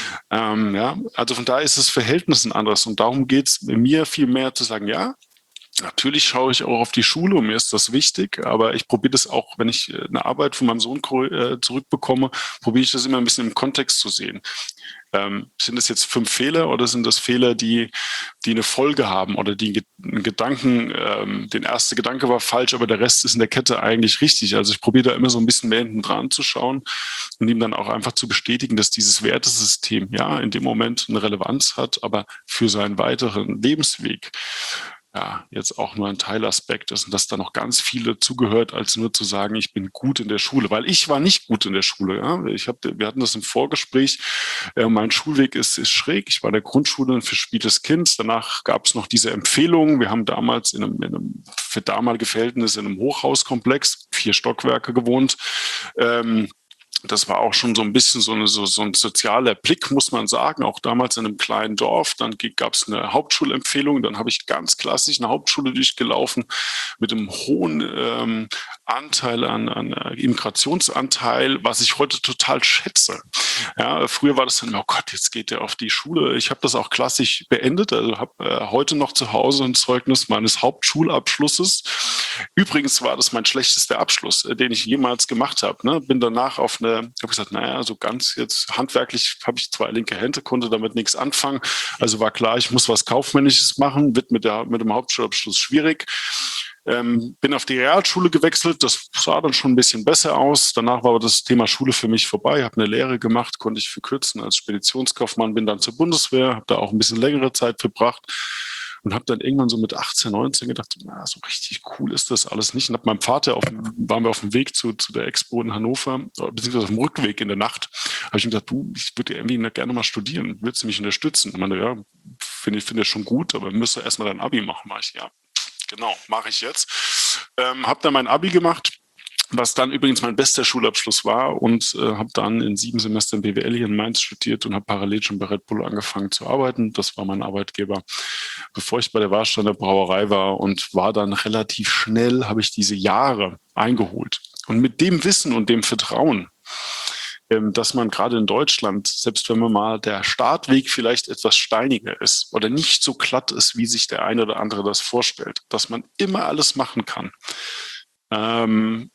Ähm, ja, also von daher ist das Verhältnis ein anderes und darum geht es mir viel mehr zu sagen, ja, natürlich schaue ich auch auf die Schule und mir ist das wichtig, aber ich probiere das auch, wenn ich eine Arbeit von meinem Sohn zurückbekomme, probiere ich das immer ein bisschen im Kontext zu sehen. Ähm, sind das jetzt fünf Fehler oder sind das Fehler, die, die eine Folge haben oder die einen Gedanken, ähm, der erste Gedanke war falsch, aber der Rest ist in der Kette eigentlich richtig. Also ich probiere da immer so ein bisschen mehr hinten dran zu schauen und ihm dann auch einfach zu bestätigen, dass dieses Wertesystem ja in dem Moment eine Relevanz hat, aber für seinen weiteren Lebensweg ja, jetzt auch nur ein Teilaspekt ist und dass da noch ganz viel dazugehört, als nur zu sagen, ich bin gut in der Schule, weil ich war nicht gut in der Schule. Ja? Ich hab, wir hatten das im Vorgespräch, äh, mein Schulweg ist, ist schräg. Ich war in der Grundschule ein verspieltes Kind, danach gab es noch diese Empfehlungen. Wir haben damals in einem, in einem für damalige Verhältnisse in einem Hochhauskomplex, vier Stockwerke gewohnt. Ähm, Das war auch schon so ein bisschen so, eine, so, so ein sozialer Blick, muss man sagen, auch damals in einem kleinen Dorf. Dann gab es eine Hauptschulempfehlung, dann habe ich ganz klassisch eine Hauptschule durchgelaufen mit einem hohen ähm, Anteil an, an Immigrationsanteil, was ich heute total schätze. Ja, früher war das dann, oh Gott, jetzt geht der auf die Schule. Ich habe das auch klassisch beendet, also habe äh, heute noch zu Hause ein Zeugnis meines Hauptschulabschlusses. Übrigens war das mein schlechtester Abschluss, äh, den ich jemals gemacht habe. Ne? Bin danach auf eine habe ich gesagt, naja, so ganz jetzt handwerklich habe ich zwei linke Hände, konnte damit nichts anfangen. Also war klar, ich muss was Kaufmännisches machen, wird mit, der, mit dem Hauptschulabschluss schwierig. Ähm, bin auf die Realschule gewechselt, das sah dann schon ein bisschen besser aus. Danach war aber das Thema Schule für mich vorbei, habe eine Lehre gemacht, konnte ich verkürzen als Speditionskaufmann, bin dann zur Bundeswehr, habe da auch ein bisschen längere Zeit verbracht. Und habe dann irgendwann so mit achtzehn, neunzehn gedacht, na, so richtig cool ist das alles nicht. Und habe meinem Vater, auf, waren wir auf dem Weg zu, zu der Expo in Hannover, beziehungsweise auf dem Rückweg in der Nacht, habe ich ihm gesagt, du, ich würde irgendwie gerne mal studieren, würdest du mich unterstützen? Und meinte, ja, finde ich finde das schon gut, aber müsste erstmal dein Abi machen. Mach ich, ja, genau, mache ich jetzt. Ähm, habe dann mein Abi gemacht, was dann übrigens mein bester Schulabschluss war und äh, habe dann in sieben Semestern B W L hier in Mainz studiert und habe parallel schon bei Red Bull angefangen zu arbeiten. Das war mein Arbeitgeber, bevor ich bei der Warsteiner Brauerei war und war dann relativ schnell, habe ich diese Jahre eingeholt. Und mit dem Wissen und dem Vertrauen, ähm, dass man gerade in Deutschland, selbst wenn man mal der Startweg vielleicht etwas steiniger ist oder nicht so glatt ist, wie sich der eine oder andere das vorstellt, dass man immer alles machen kann, ähm,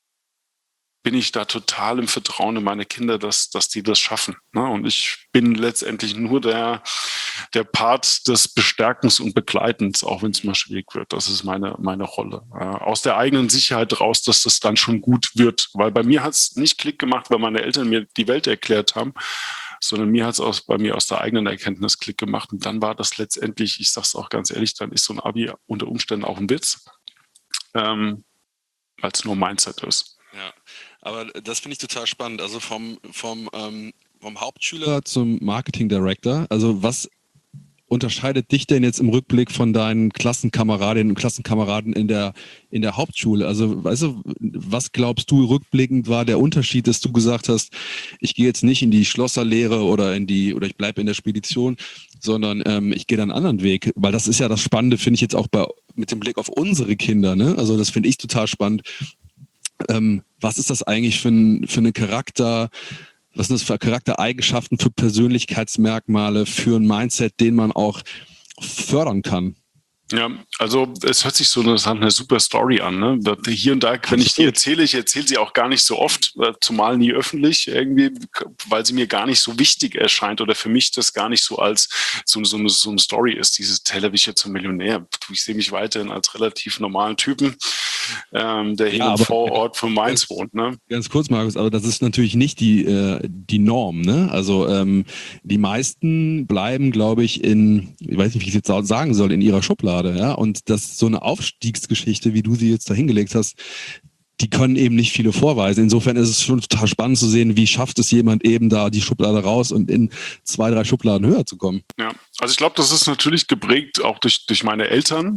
bin ich da total im Vertrauen in meine Kinder, dass, dass die das schaffen. Ne? Und ich bin letztendlich nur der, der Part des Bestärkens und Begleitens, auch wenn es mal schwierig wird. Das ist meine, meine Rolle. Äh, aus der eigenen Sicherheit raus, dass das dann schon gut wird. Weil bei mir hat es nicht Klick gemacht, weil meine Eltern mir die Welt erklärt haben, sondern mir hat es bei mir aus der eigenen Erkenntnis Klick gemacht. Und dann war das letztendlich, ich sage es auch ganz ehrlich, dann ist so ein Abi unter Umständen auch ein Witz, ähm, weil es nur Mindset ist. Ja, aber das finde ich total spannend. Also vom, vom, ähm, vom Hauptschüler zum Marketing Director. Also was unterscheidet dich denn jetzt im Rückblick von deinen Klassenkameradinnen und Klassenkameraden in der, in der Hauptschule? Also weißt du, was glaubst du rückblickend war der Unterschied, dass du gesagt hast, ich gehe jetzt nicht in die Schlosserlehre oder in die oder ich bleibe in der Spedition, sondern ähm, ich gehe dann einen anderen Weg, weil das ist ja das Spannende, finde ich jetzt auch bei mit dem Blick auf unsere Kinder. Ne? Also das finde ich total spannend. Ähm, was ist das eigentlich für ein, für eine Charakter, was sind das für Charaktereigenschaften, für Persönlichkeitsmerkmale, für ein Mindset, den man auch fördern kann? Ja, also es hört sich so eine, eine super Story an. Ne? Hier und da, wenn ich die erzähle, ich erzähle sie auch gar nicht so oft, zumal nie öffentlich irgendwie, weil sie mir gar nicht so wichtig erscheint oder für mich das gar nicht so als so, so, eine, so eine Story ist, dieses Tellerwäscher zum Millionär. Ich sehe mich weiterhin als relativ normalen Typen, ähm, der hier Ja, im aber Vorort von Mainz ganz, wohnt. Ne? ganz kurz, Markus, aber das ist natürlich nicht die, äh, die Norm, ne? Also ähm, die meisten bleiben, glaube ich, in, ich weiß nicht, wie ich es jetzt sagen soll, in ihrer Schublade, ja. Und das ist so eine Aufstiegsgeschichte, wie du sie jetzt da hingelegt hast, die können eben nicht viele vorweisen. Insofern ist es schon total spannend zu sehen, wie schafft es jemand eben da die Schublade raus und in zwei, drei Schubladen höher zu kommen. Ja, also ich glaube, das ist natürlich geprägt auch durch, durch meine Eltern,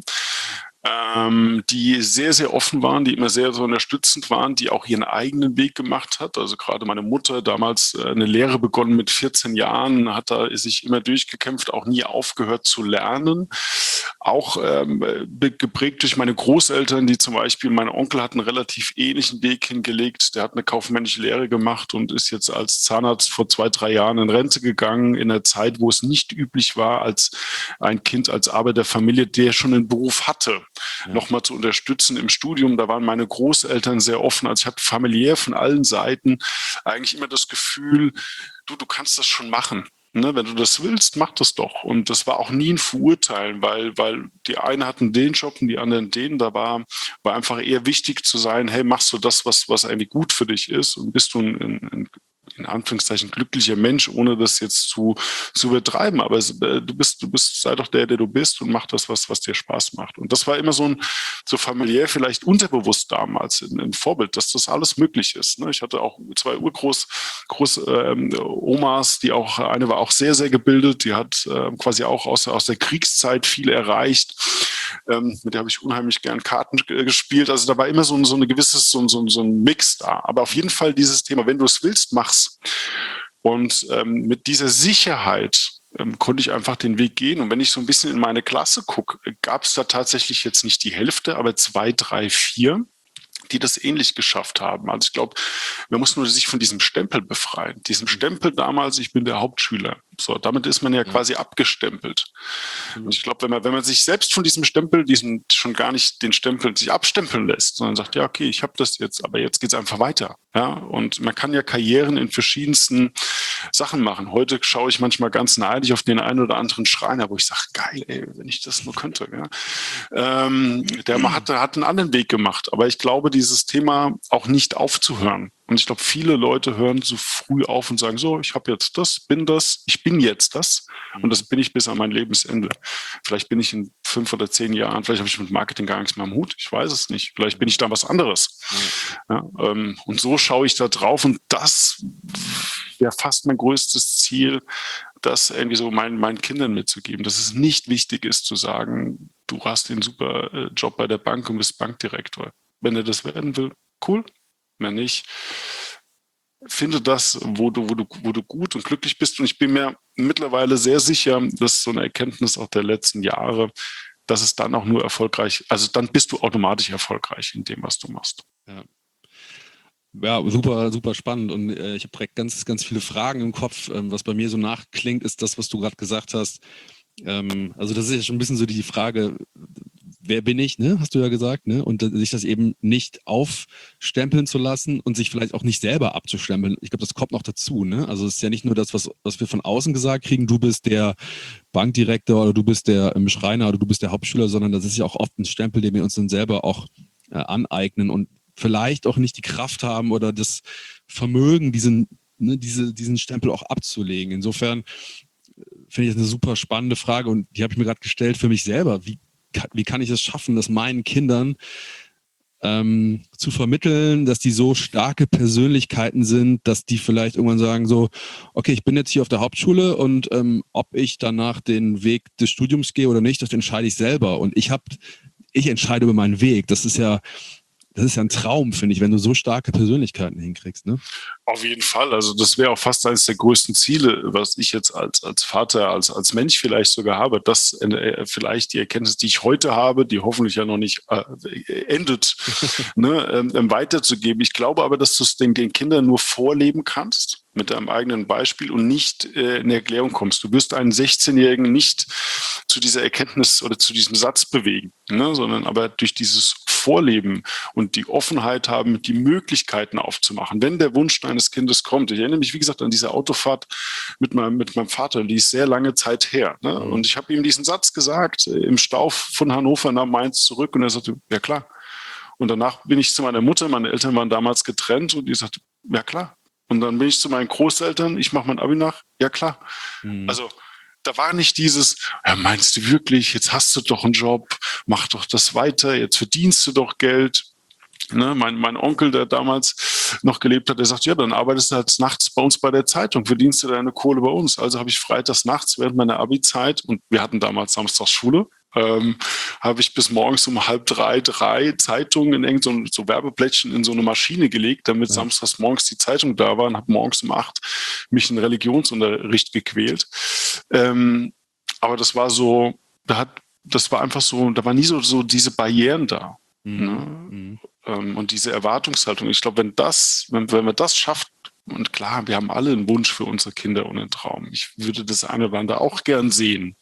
ähm, die sehr, sehr offen waren, die immer sehr so unterstützend waren, die auch ihren eigenen Weg gemacht hat. Also gerade meine Mutter, damals äh, eine Lehre begonnen mit vierzehn Jahren, hat da sich immer durchgekämpft, auch nie aufgehört zu lernen. Auch ähm, geprägt durch meine Großeltern, die zum Beispiel, mein Onkel hat einen relativ ähnlichen Weg hingelegt. Der hat eine kaufmännische Lehre gemacht und ist jetzt als Zahnarzt vor zwei, drei Jahren in Rente gegangen, in einer Zeit, wo es nicht üblich war, als ein Kind, als Arbeiterfamilie, der schon einen Beruf hatte, ja, nochmal zu unterstützen im Studium. Da waren meine Großeltern sehr offen. Also ich hatte familiär von allen Seiten eigentlich immer das Gefühl, du, du kannst das schon machen. Ne, wenn du das willst, mach das doch. Und das war auch nie ein Verurteilen, weil, weil die einen hatten den Job und die anderen den. Da war, war einfach eher wichtig zu sein, hey, machst du das, was, was eigentlich gut für dich ist und bist du ein, ein, in Anführungszeichen glücklicher Mensch, ohne das jetzt zu, zu übertreiben. Aber es, äh, du bist, du bist, sei doch der, der du bist und mach das, was, was dir Spaß macht. Und das war immer so ein, so familiär vielleicht unterbewusst damals ein, ein Vorbild, dass das alles möglich ist. Ne? Ich hatte auch zwei Urgroß, Groß, ähm, Omas, die auch, eine war auch sehr, sehr gebildet, die hat äh, quasi auch aus, aus der Kriegszeit viel erreicht. Ähm, mit der habe ich unheimlich gern Karten äh, gespielt. Also da war immer so ein, so eine gewisses, so, so, so ein Mix da. Aber auf jeden Fall dieses Thema, wenn du es willst, mach's. Und ähm, mit dieser Sicherheit ähm, konnte ich einfach den Weg gehen. Und wenn ich so ein bisschen in meine Klasse gucke, gab es da tatsächlich jetzt nicht die Hälfte, aber zwei, drei, vier, die das ähnlich geschafft haben. Also ich glaube, man muss nur sich von diesem Stempel befreien. Diesem Stempel damals, ich bin der Hauptschüler. So, damit ist man ja, ja. quasi abgestempelt. Mhm. Und ich glaube, wenn man, wenn man sich selbst von diesem Stempel, diesen schon gar nicht den Stempel sich abstempeln lässt, sondern sagt, ja, okay, ich habe das jetzt, aber jetzt geht's einfach weiter. Ja, und man kann ja Karrieren in verschiedensten Sachen machen. Heute schaue ich manchmal ganz neidisch auf den einen oder anderen Schreiner, wo ich sage, geil, ey, wenn ich das nur könnte. Ja. Ähm, der hat, hat einen anderen Weg gemacht. Aber ich glaube, dieses Thema auch nicht aufzuhören. Und ich glaube, viele Leute hören so früh auf und sagen, so, ich habe jetzt das, bin das, ich bin jetzt das und das bin ich bis an mein Lebensende. Vielleicht bin ich in fünf oder zehn Jahren, vielleicht habe ich mit Marketing gar nichts mehr am Hut, ich weiß es nicht. Vielleicht bin ich da was anderes. Ja, ähm, und so schaue ich da drauf und das wäre fast mein größtes Ziel, das irgendwie so meinen, meinen Kindern mitzugeben, dass es nicht wichtig ist zu sagen, du hast den super äh, Job bei der Bank und bist Bankdirektor. Wenn er das werden will, cool. Wenn nicht, finde das, wo du, wo du, wo du gut und glücklich bist. Und ich bin mir mittlerweile sehr sicher, das ist so eine Erkenntnis auch der letzten Jahre, dass es dann auch nur erfolgreich, also dann bist du automatisch erfolgreich in dem, was du machst. Ja. Ja, super, super spannend. Und äh, ich habe direkt ganz, ganz viele Fragen im Kopf. Ähm, was bei mir so nachklingt, ist das, was du gerade gesagt hast. Ähm, also das ist ja schon ein bisschen so die Frage, wer bin ich, ne? Hast du ja gesagt, ne? Und sich das eben nicht aufstempeln zu lassen und sich vielleicht auch nicht selber abzustempeln. Ich glaube, das kommt noch dazu, ne? Also es ist ja nicht nur das, was, was wir von außen gesagt kriegen, du bist der Bankdirektor oder du bist der ähm, Schreiner oder du bist der Hauptschüler, sondern das ist ja auch oft ein Stempel, den wir uns dann selber auch äh, aneignen und vielleicht auch nicht die Kraft haben oder das Vermögen, diesen, ne, diese, diesen Stempel auch abzulegen. Insofern finde ich das eine super spannende Frage und die habe ich mir gerade gestellt für mich selber. Wie Wie kann ich es schaffen, das meinen Kindern ähm, zu vermitteln, dass die so starke Persönlichkeiten sind, dass die vielleicht irgendwann sagen so, okay, ich bin jetzt hier auf der Hauptschule und ähm, ob ich danach den Weg des Studiums gehe oder nicht, das entscheide ich selber und ich habe, ich entscheide über meinen Weg. Das ist ja Das ist ja ein Traum, finde ich, wenn du so starke Persönlichkeiten hinkriegst, ne? Auf jeden Fall. Also das wäre auch fast eines der größten Ziele, was ich jetzt als, als Vater, als, als Mensch vielleicht sogar habe, dass äh, vielleicht die Erkenntnis, die ich heute habe, die hoffentlich ja noch nicht äh, endet, ne, ähm, weiterzugeben. Ich glaube aber, dass du es den, den Kindern nur vorleben kannst mit deinem eigenen Beispiel und nicht äh, in Erklärung kommst. Du wirst einen sechzehnjährigen nicht zu dieser Erkenntnis oder zu diesem Satz bewegen, ne? Sondern aber durch dieses Vorleben und die Offenheit haben, die Möglichkeiten aufzumachen. Wenn der Wunsch eines Kindes kommt, ich erinnere mich, wie gesagt, an diese Autofahrt mit meinem, mit meinem Vater, die ist sehr lange Zeit her. Ne? Mhm. Und ich habe ihm diesen Satz gesagt, im Stau von Hannover nach Mainz zurück, und er sagte, ja klar. Und danach bin ich zu meiner Mutter, meine Eltern waren damals getrennt, und die sagte, ja klar. Und dann bin ich zu meinen Großeltern, ich mache mein Abi nach, ja klar. Mhm. Also da war nicht dieses, ja, meinst du wirklich, jetzt hast du doch einen Job, mach doch das weiter, jetzt verdienst du doch Geld. Ne, mein, mein Onkel, der damals noch gelebt hat, der sagt, ja, dann arbeitest du halt nachts bei uns bei der Zeitung, verdienst du deine Kohle bei uns. Also habe ich freitags nachts während meiner Abi-Zeit, und wir hatten damals samstags Schule, ähm, habe ich bis morgens um halb drei, drei Zeitungen in irgend so, so Werbeplättchen in so eine Maschine gelegt, damit ja. samstags morgens die Zeitung da war, und habe morgens um acht mich in Religionsunterricht gequält. Ähm, aber das war so, da hat, das war einfach so, da war nie so, so diese Barrieren da. Mhm. Ne? Mhm. Ähm, und diese Erwartungshaltung. Ich glaube, wenn das, wenn, wenn wir das schafft, und klar, wir haben alle einen Wunsch für unsere Kinder und einen Traum. Ich würde das eine oder andere auch gern sehen.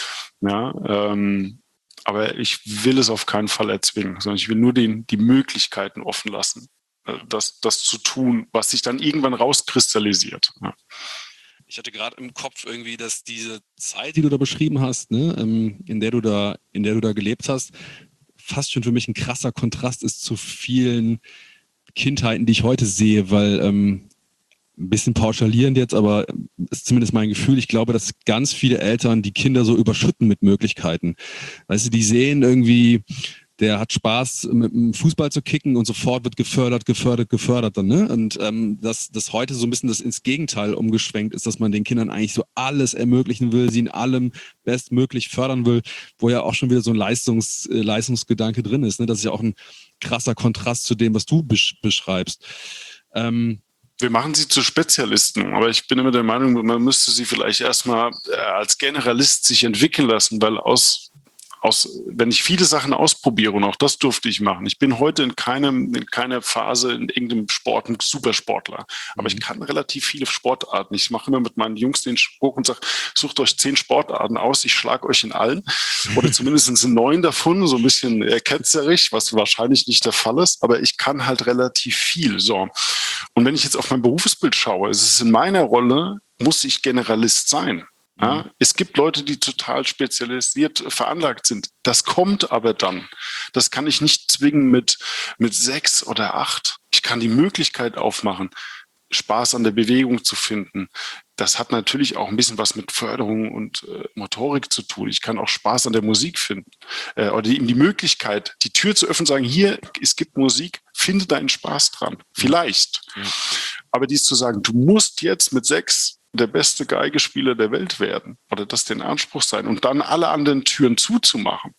Ja, ähm, aber ich will es auf keinen Fall erzwingen, sondern ich will nur den, die Möglichkeiten offen lassen, äh, das, das zu tun, was sich dann irgendwann rauskristallisiert. Ja. Ich hatte gerade im Kopf irgendwie, dass diese Zeit, die du da beschrieben hast, ne, in der du da, in der du da gelebt hast, fast schon für mich ein krasser Kontrast ist zu vielen Kindheiten, die ich heute sehe, weil ähm, ein bisschen pauschalierend jetzt, aber ist zumindest mein Gefühl, ich glaube, dass ganz viele Eltern die Kinder so überschütten mit Möglichkeiten. Weißt du, die sehen irgendwie, der hat Spaß, mit dem Fußball zu kicken, und sofort wird gefördert, gefördert, gefördert dann, ne? Und ähm, dass das heute so ein bisschen das ins Gegenteil umgeschwenkt ist, dass man den Kindern eigentlich so alles ermöglichen will, sie in allem bestmöglich fördern will, wo ja auch schon wieder so ein Leistungs, äh, Leistungsgedanke drin ist, ne? Das ist ja auch ein krasser Kontrast zu dem, was du besch- beschreibst. Ähm, Wir machen sie zu Spezialisten, aber ich bin immer der Meinung, man müsste sie vielleicht erstmal äh, als Generalist sich entwickeln lassen, weil aus Aus, wenn ich viele Sachen ausprobiere, und auch das durfte ich machen. Ich bin heute in keinem, in keiner Phase in irgendeinem Sport ein Supersportler. Aber mhm. ich kann relativ viele Sportarten. Ich mache immer mit meinen Jungs den Spruch und sage, sucht euch zehn Sportarten aus, ich schlage euch in allen. Oder zumindest in neun davon, so ein bisschen ketzerisch, was wahrscheinlich nicht der Fall ist. Aber ich kann halt relativ viel. So. Und wenn ich jetzt auf mein Berufsbild schaue, ist es in meiner Rolle, muss ich Generalist sein. Ja, es gibt Leute, die total spezialisiert veranlagt sind. Das kommt aber dann. Das kann ich nicht zwingen mit, mit sechs oder acht. Ich kann die Möglichkeit aufmachen, Spaß an der Bewegung zu finden. Das hat natürlich auch ein bisschen was mit Förderung und äh, Motorik zu tun. Ich kann auch Spaß an der Musik finden. Äh, oder eben die Möglichkeit, die Tür zu öffnen und sagen, hier, es gibt Musik, finde deinen Spaß dran. Vielleicht. Ja. Aber dies zu sagen, du musst jetzt mit sechs der beste Geigespieler der Welt werden oder das den Anspruch sein und dann alle anderen Türen zuzumachen,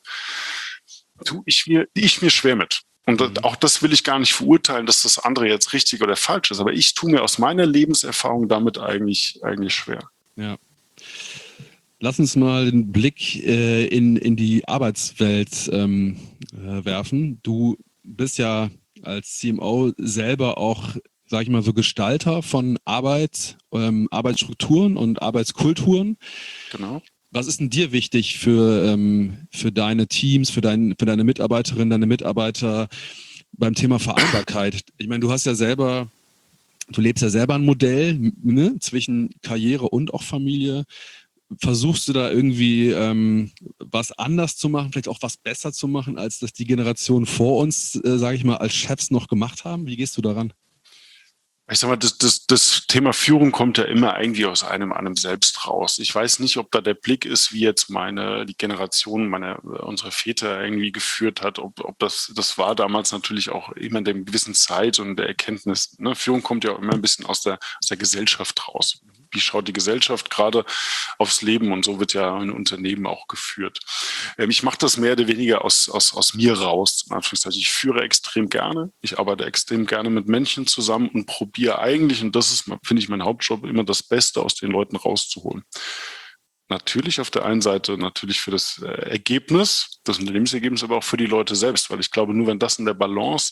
tue ich mir, ich mir schwer mit. Und mhm. auch das will ich gar nicht verurteilen, dass das andere jetzt richtig oder falsch ist, aber ich tue mir aus meiner Lebenserfahrung damit eigentlich, eigentlich schwer. Ja. Lass uns mal den Blick äh, in, in die Arbeitswelt ähm, äh, werfen. Du bist ja als C M O selber auch, sage ich mal, so Gestalter von Arbeit, ähm, Arbeitsstrukturen und Arbeitskulturen. Genau. Was ist denn dir wichtig für, ähm, für deine Teams, für, dein, für deine Mitarbeiterinnen, deine Mitarbeiter beim Thema Vereinbarkeit? Ich meine, du hast ja selber, du lebst ja selber ein Modell, ne, zwischen Karriere und auch Familie. Versuchst du da irgendwie ähm, was anders zu machen, vielleicht auch was besser zu machen, als das die Generationen vor uns, äh, sage ich mal, als Chefs noch gemacht haben? Wie gehst du daran? Ich sag mal, das, das, das Thema Führung kommt ja immer irgendwie aus einem, einem selbst raus. Ich weiß nicht, ob da der Blick ist, wie jetzt meine, die Generation, meine, unsere Väter irgendwie geführt hat, ob, ob das, das war damals natürlich auch immer in der gewissen Zeit und der Erkenntnis, ne? Führung kommt ja auch immer ein bisschen aus der, aus der Gesellschaft raus. Wie schaut die Gesellschaft gerade aufs Leben? Und so wird ja ein Unternehmen auch geführt. Ähm, ich mache das mehr oder weniger aus, aus, aus mir raus. Ich führe extrem gerne. Ich arbeite extrem gerne mit Menschen zusammen und probiere eigentlich, und das ist, finde ich, mein Hauptjob, immer das Beste aus den Leuten rauszuholen. Natürlich auf der einen Seite natürlich für das Ergebnis, das Unternehmensergebnis, aber auch für die Leute selbst, weil ich glaube, nur wenn das in der Balance ist,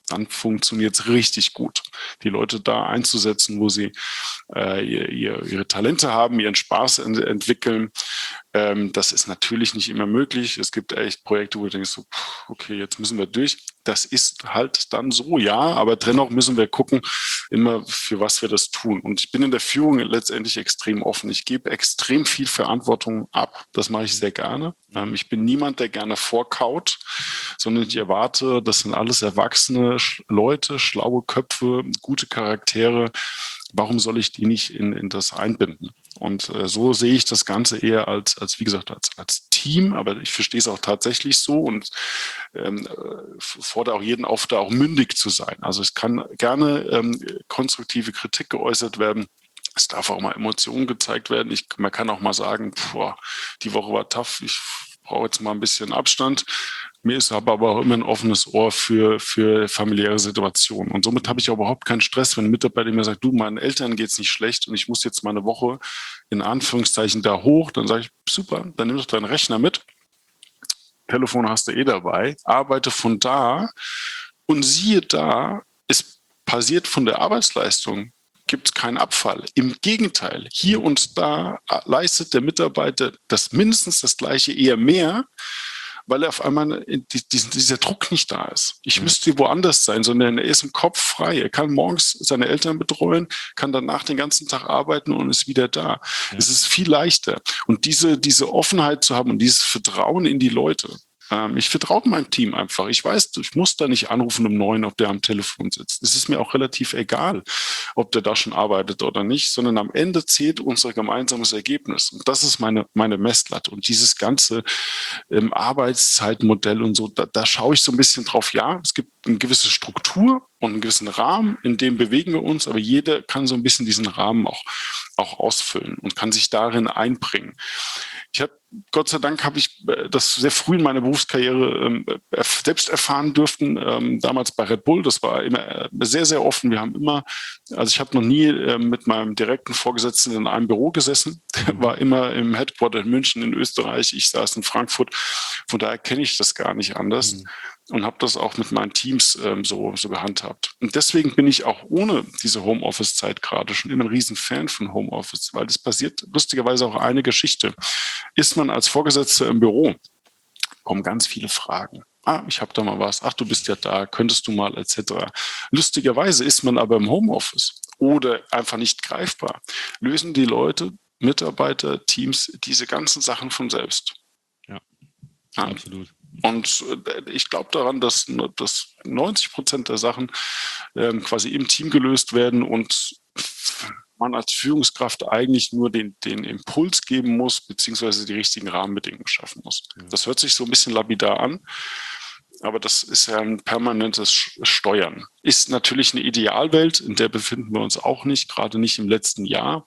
dann funktioniert es richtig gut. Die Leute da einzusetzen, wo sie äh, ihr, ihre Talente haben, ihren Spaß ent- entwickeln. Ähm, das ist natürlich nicht immer möglich. Es gibt echt Projekte, wo du denkst, so, okay, jetzt müssen wir durch. Das ist halt dann so, ja, aber dennoch müssen wir gucken, immer für was wir das tun. Und ich bin in der Führung letztendlich extrem offen. Ich gebe extrem viel Verantwortung ab. Das mache ich sehr gerne. Ähm, ich bin niemand, der gerne vorkaut, sondern ich erwarte, das sind alles erwachsene Leute, schlaue Köpfe, gute Charaktere. Warum soll ich die nicht in, in das einbinden? Und äh, so sehe ich das Ganze eher als, als wie gesagt, als, als Team, aber ich verstehe es auch tatsächlich so und ähm, fordere auch jeden auf, da auch mündig zu sein. Also es kann gerne ähm, konstruktive Kritik geäußert werden. Es darf auch mal Emotionen gezeigt werden. Ich, man kann auch mal sagen, boah, die Woche war tough, ich brauche jetzt mal ein bisschen Abstand. Mir ist aber auch immer ein offenes Ohr für, für familiäre Situationen. Und somit habe ich auch überhaupt keinen Stress, wenn ein Mitarbeiter mir sagt, du, meinen Eltern geht's nicht schlecht und ich muss jetzt mal eine Woche in Anführungszeichen da hoch. Dann sage ich, super, dann nimm doch deinen Rechner mit. Telefon hast du eh dabei. Arbeite von da und siehe da, es passiert von der Arbeitsleistung gibt es keinen Abfall. Im Gegenteil, hier und da leistet der Mitarbeiter das mindestens das Gleiche, eher mehr, weil er auf einmal diesen, dieser Druck nicht da ist. Ich ja. müsste woanders sein, sondern er ist im Kopf frei. Er kann morgens seine Eltern betreuen, kann danach den ganzen Tag arbeiten und ist wieder da. Ja. Es ist viel leichter. Und diese, diese Offenheit zu haben und dieses Vertrauen in die Leute, ich vertraue meinem Team einfach. Ich weiß, ich muss da nicht anrufen um neun, ob der am Telefon sitzt. Es ist mir auch relativ egal, ob der da schon arbeitet oder nicht, sondern am Ende zählt unser gemeinsames Ergebnis. Und das ist meine, meine Messlatte. Und dieses ganze ähm, Arbeitszeitmodell und so, da, da schaue ich so ein bisschen drauf. Ja, es gibt eine gewisse Struktur und einen gewissen Rahmen, in dem bewegen wir uns, aber jeder kann so ein bisschen diesen Rahmen auch, auch ausfüllen und kann sich darin einbringen. Ich habe, Gott sei Dank, habe ich das sehr früh in meiner Berufskarriere ähm, selbst erfahren dürfen, ähm, damals bei Red Bull. Das war immer sehr, sehr offen. Wir haben immer, also ich habe noch nie äh, mit meinem direkten Vorgesetzten in einem Büro gesessen. Der war immer im Headquarter in München in Österreich. Ich saß in Frankfurt. Von daher kenne ich das gar nicht anders. Mhm. Und habe das auch mit meinen Teams ähm, so, so gehandhabt. Und deswegen bin ich auch ohne diese Homeoffice-Zeit gerade schon immer ein riesen Fan von Homeoffice, weil das passiert lustigerweise auch eine Geschichte. Ist man als Vorgesetzter im Büro, kommen ganz viele Fragen. Ah, ich habe da mal was. Ach, du bist ja da, könntest du mal, et cetera. Lustigerweise ist man aber im Homeoffice oder einfach nicht greifbar. Lösen die Leute, Mitarbeiter, Teams diese ganzen Sachen von selbst. Ja, ja. Absolut. Und ich glaube daran, dass, dass neunzig Prozent der Sachen ähm, quasi im Team gelöst werden und man als Führungskraft eigentlich nur den, den Impuls geben muss, beziehungsweise die richtigen Rahmenbedingungen schaffen muss. Ja. Das hört sich so ein bisschen lapidar an, aber das ist ja ein permanentes Steuern. Ist natürlich eine Idealwelt, in der befinden wir uns auch nicht, gerade nicht im letzten Jahr.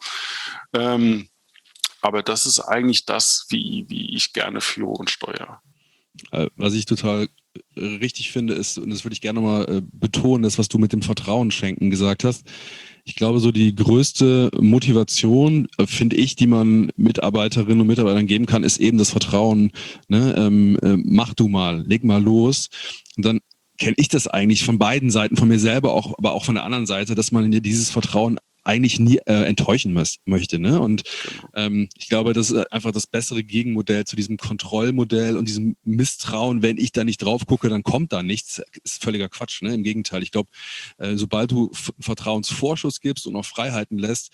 Ähm, aber das ist eigentlich das, wie, wie ich gerne führe und steuere. Was ich total richtig finde, ist, und das würde ich gerne nochmal betonen, das, was du mit dem Vertrauen schenken gesagt hast. Ich glaube, so die größte Motivation, finde ich, die man Mitarbeiterinnen und Mitarbeitern geben kann, ist eben das Vertrauen. Ne? Ähm, äh, mach du mal, leg mal los. Und dann kenne ich das eigentlich von beiden Seiten, von mir selber, auch, aber auch von der anderen Seite, dass man dieses Vertrauen eigentlich nie äh, enttäuschen muss, möchte. Ne? Und ähm, ich glaube, das ist einfach das bessere Gegenmodell zu diesem Kontrollmodell und diesem Misstrauen. Wenn ich da nicht drauf gucke, dann kommt da nichts. Ist völliger Quatsch. Ne? Im Gegenteil, ich glaube, äh, sobald du F- Vertrauensvorschuss gibst und auch Freiheiten lässt,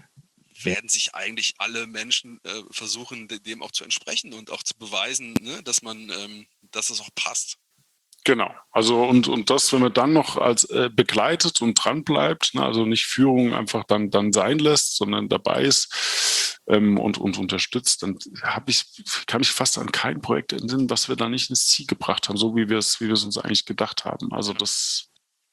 werden sich eigentlich alle Menschen äh, versuchen, dem auch zu entsprechen und auch zu beweisen, ne? dass man, ähm, dass es auch passt. Genau, also und, und das, wenn man dann noch als äh, begleitet und dran bleibt, ne, also nicht Führung einfach dann, dann sein lässt, sondern dabei ist ähm, und, und unterstützt, dann habe ich, kann ich fast an kein Projekt entsinnen, was wir da nicht ins Ziel gebracht haben, so wie wir es, wie wir es uns eigentlich gedacht haben. Also das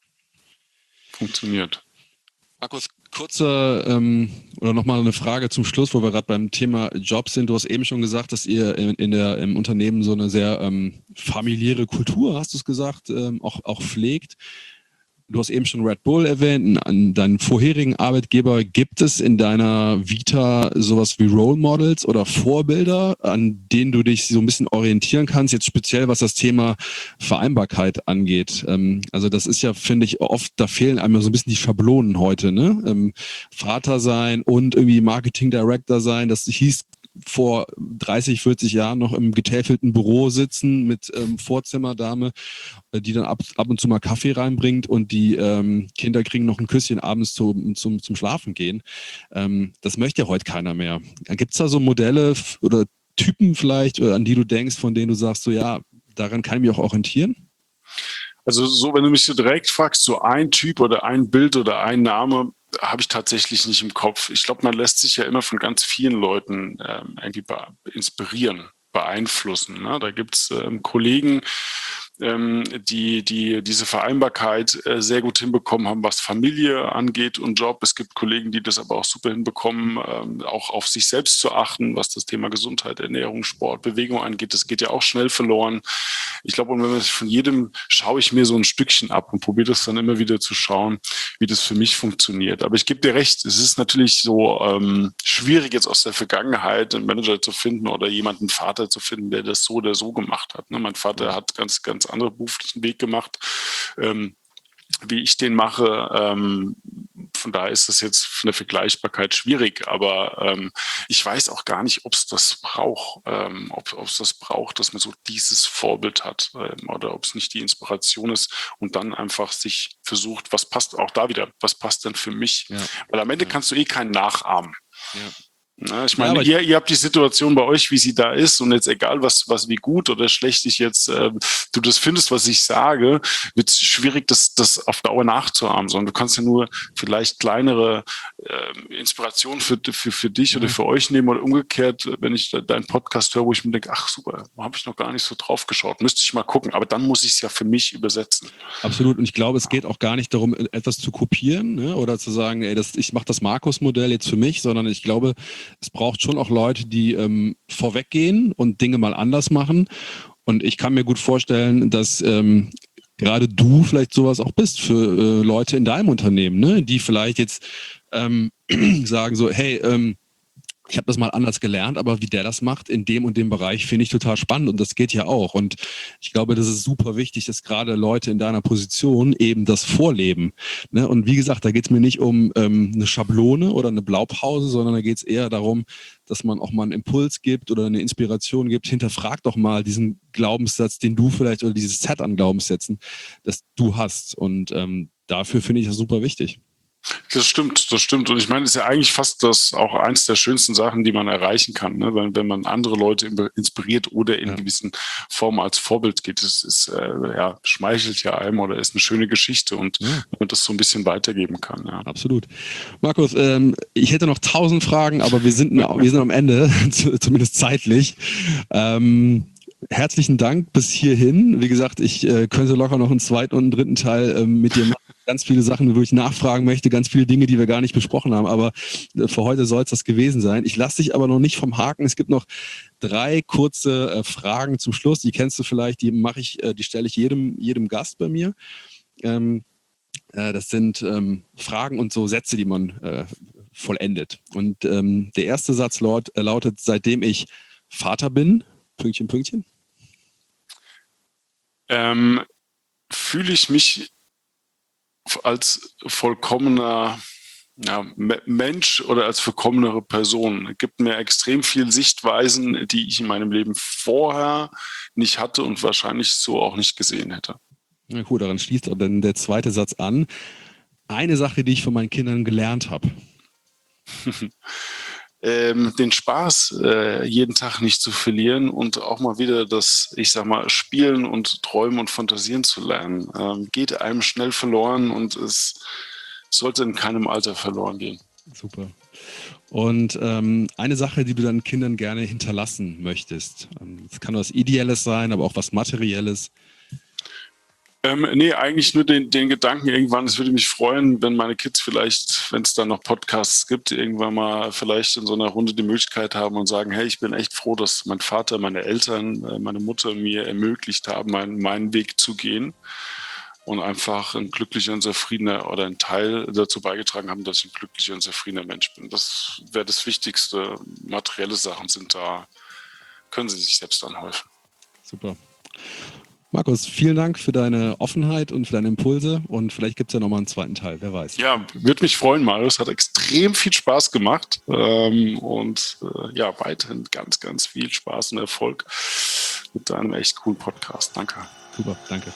funktioniert. Markus, kurze ähm, oder nochmal eine Frage zum Schluss, wo wir gerade beim Thema Jobs sind. Du hast eben schon gesagt, dass ihr in, in der, im Unternehmen so eine sehr ähm, familiäre Kultur, hast du es gesagt, ähm, auch, auch pflegt. Du hast eben schon Red Bull erwähnt, an deinen vorherigen Arbeitgeber. Gibt es in deiner Vita sowas wie Role Models oder Vorbilder, an denen du dich so ein bisschen orientieren kannst, jetzt speziell was das Thema Vereinbarkeit angeht? Ähm, also das ist ja, finde ich, oft, da fehlen einem so ein bisschen die Schablonen heute, ne? Ähm, Vater sein und irgendwie Marketing Director sein, das hieß vor dreißig, vierzig Jahren noch im getäfelten Büro sitzen mit ähm, Vorzimmerdame, die dann ab, ab und zu mal Kaffee reinbringt und die ähm, Kinder kriegen noch ein Küsschen abends zum, zum, zum Schlafen gehen. Ähm, das möchte ja heute keiner mehr. Gibt es da so Modelle f- oder Typen vielleicht, oder an die du denkst, von denen du sagst, so ja, daran kann ich mich auch orientieren? Also so, wenn du mich so direkt fragst, so ein Typ oder ein Bild oder ein Name, habe ich tatsächlich nicht im Kopf. Ich glaube, man lässt sich ja immer von ganz vielen Leuten ähm, irgendwie be inspirieren, beeinflussen. Ne? Da gibt es ähm, Kollegen, ähm, die, die diese Vereinbarkeit äh, sehr gut hinbekommen haben, was Familie angeht und Job. Es gibt Kollegen, die das aber auch super hinbekommen, ähm, auch auf sich selbst zu achten, was das Thema Gesundheit, Ernährung, Sport, Bewegung angeht. Das geht ja auch schnell verloren. Ich glaube, und wenn man sich von jedem schaue ich mir so ein Stückchen ab und probiere das dann immer wieder zu schauen, wie das für mich funktioniert. Aber ich gebe dir recht, es ist natürlich so ähm, schwierig jetzt aus der Vergangenheit einen Manager zu finden oder jemanden Vater zu finden, der das so oder so gemacht hat. Ne? Mein Vater hat ganz, ganz andere beruflichen Weg gemacht. Ähm, wie ich den mache. Ähm, von daher ist das jetzt von der Vergleichbarkeit schwierig, aber ähm, ich weiß auch gar nicht, ob es das braucht, ähm, ob es das braucht, dass man so dieses Vorbild hat ähm, oder ob es nicht die Inspiration ist und dann einfach sich versucht, was passt auch da wieder, was passt denn für mich? Ja. Weil am Ende Ja. kannst du eh keinen nachahmen. Ja. Na, ich Ja, meine, aber ich, ihr, ihr habt die Situation bei euch, wie sie da ist, und jetzt egal, was, was wie gut oder schlecht ich jetzt äh, du das findest, was ich sage, wird es schwierig, das, das auf Dauer nachzuahmen, sondern du kannst ja nur vielleicht kleinere äh, Inspirationen für, für, für dich oder ja. für euch nehmen oder umgekehrt, wenn ich deinen Podcast höre, wo ich mir denke, ach super, habe ich noch gar nicht so drauf geschaut, müsste ich mal gucken, aber dann muss ich es ja für mich übersetzen. Absolut. Und ich glaube, es geht auch gar nicht darum, etwas zu kopieren, ne? Oder zu sagen, ey, das, ich mache das Markus-Modell jetzt für mich, sondern ich glaube, es braucht schon auch Leute, die ähm, vorweggehen und Dinge mal anders machen. Und ich kann mir gut vorstellen, dass ähm, gerade du vielleicht sowas auch bist für äh, Leute in deinem Unternehmen, ne? Die vielleicht jetzt ähm, sagen so, hey, ähm, ich habe das mal anders gelernt, aber wie der das macht in dem und dem Bereich, finde ich total spannend und das geht ja auch. Und ich glaube, das ist super wichtig, dass gerade Leute in deiner Position eben das vorleben. Ne? Und wie gesagt, da geht es mir nicht um ähm, eine Schablone oder eine Blaupause, sondern da geht es eher darum, dass man auch mal einen Impuls gibt oder eine Inspiration gibt. Hinterfrag doch mal diesen Glaubenssatz, den du vielleicht oder dieses Set an Glaubenssätzen, das du hast. Und ähm, dafür finde ich das super wichtig. Das stimmt, das stimmt. Und ich meine, es ist ja eigentlich fast das auch eins der schönsten Sachen, die man erreichen kann, ne? wenn, wenn man andere Leute inspiriert oder in Ja. gewissen Formen als Vorbild geht. Das ist, äh, ja, schmeichelt ja einem oder ist eine schöne Geschichte und Ja. wenn man das so ein bisschen weitergeben kann. Ja. Absolut. Markus, ähm, ich hätte noch tausend Fragen, aber wir sind, wir sind am Ende, zumindest zeitlich. Ähm, herzlichen Dank bis hierhin. Wie gesagt, ich äh, könnte locker noch einen zweiten und einen dritten Teil ähm, mit dir machen. Ganz viele Sachen, wo ich nachfragen möchte, ganz viele Dinge, die wir gar nicht besprochen haben. Aber äh, für heute soll es das gewesen sein. Ich lasse dich aber noch nicht vom Haken. Es gibt noch drei kurze äh, Fragen zum Schluss. Die kennst du vielleicht, die mache ich, äh, die stelle ich jedem, jedem Gast bei mir. Ähm, äh, das sind ähm, Fragen und so Sätze, die man äh, vollendet. Und ähm, der erste Satz laut, äh, lautet, seitdem ich Vater bin, Pünktchen, Pünktchen. Ähm, fühle ich mich als vollkommener ja, Mensch oder als vollkommenere Person. Es gibt mir extrem viel Sichtweisen, die ich in meinem Leben vorher nicht hatte und wahrscheinlich so auch nicht gesehen hätte. Na gut, daran schließt auch dann der zweite Satz an. Eine Sache, die ich von meinen Kindern gelernt habe. ähm, den Spaß äh, jeden Tag nicht zu verlieren und auch mal wieder das, ich sag mal, Spielen und Träumen und Fantasieren zu lernen. Ähm, geht einem schnell verloren und es sollte in keinem Alter verloren gehen. Super. Und ähm, eine Sache, die du deinen Kindern gerne hinterlassen möchtest. Es kann was Ideelles sein, aber auch was Materielles. Ähm, nee, eigentlich nur den, den Gedanken irgendwann, es würde mich freuen, wenn meine Kids vielleicht, wenn es da noch Podcasts gibt, irgendwann mal vielleicht in so einer Runde die Möglichkeit haben und sagen, hey, ich bin echt froh, dass mein Vater, meine Eltern, meine Mutter mir ermöglicht haben, meinen, meinen Weg zu gehen. und einfach ein glücklicher und zufriedener oder ein Teil dazu beigetragen haben, dass ich ein glücklicher und zufriedener Mensch bin. Das wäre das Wichtigste. Materielle Sachen sind da, können Sie sich selbst anhäufen. Super. Markus, vielen Dank für deine Offenheit und für deine Impulse und vielleicht gibt es ja nochmal einen zweiten Teil, wer weiß. Ja, würde mich freuen, Marius. Hat extrem viel Spaß gemacht ähm, und äh, ja, weiterhin ganz, ganz viel Spaß und Erfolg mit deinem echt coolen Podcast. Danke. Super, danke.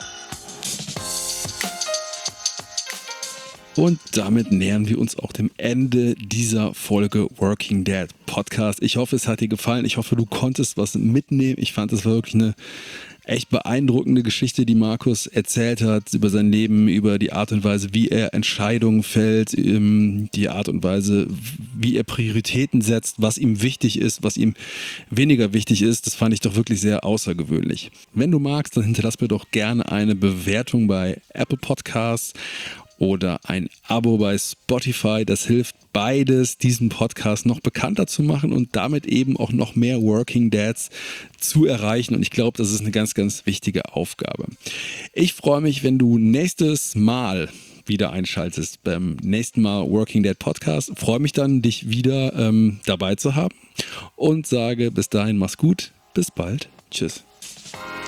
Und damit nähern wir uns auch dem Ende dieser Folge Working Dad Podcast. Ich hoffe, es hat dir gefallen. Ich hoffe, du konntest was mitnehmen. Ich fand, es war wirklich eine echt beeindruckende Geschichte, die Markus erzählt hat über sein Leben, über die Art und Weise, wie er Entscheidungen fällt, die Art und Weise, wie er Prioritäten setzt, was ihm wichtig ist, was ihm weniger wichtig ist. Das fand ich doch wirklich sehr außergewöhnlich. Wenn du magst, dann hinterlass mir doch gerne eine Bewertung bei Apple Podcasts oder ein Abo bei Spotify. Das hilft beides, diesen Podcast noch bekannter zu machen und damit eben auch noch mehr Working Dads zu erreichen. Und ich glaube, das ist eine ganz, ganz wichtige Aufgabe. Ich freue mich, wenn du nächstes Mal wieder einschaltest beim nächsten Mal Working Dad Podcast. Ich freue mich dann, dich wieder ähm, dabei zu haben und sage bis dahin, mach's gut, bis bald, tschüss.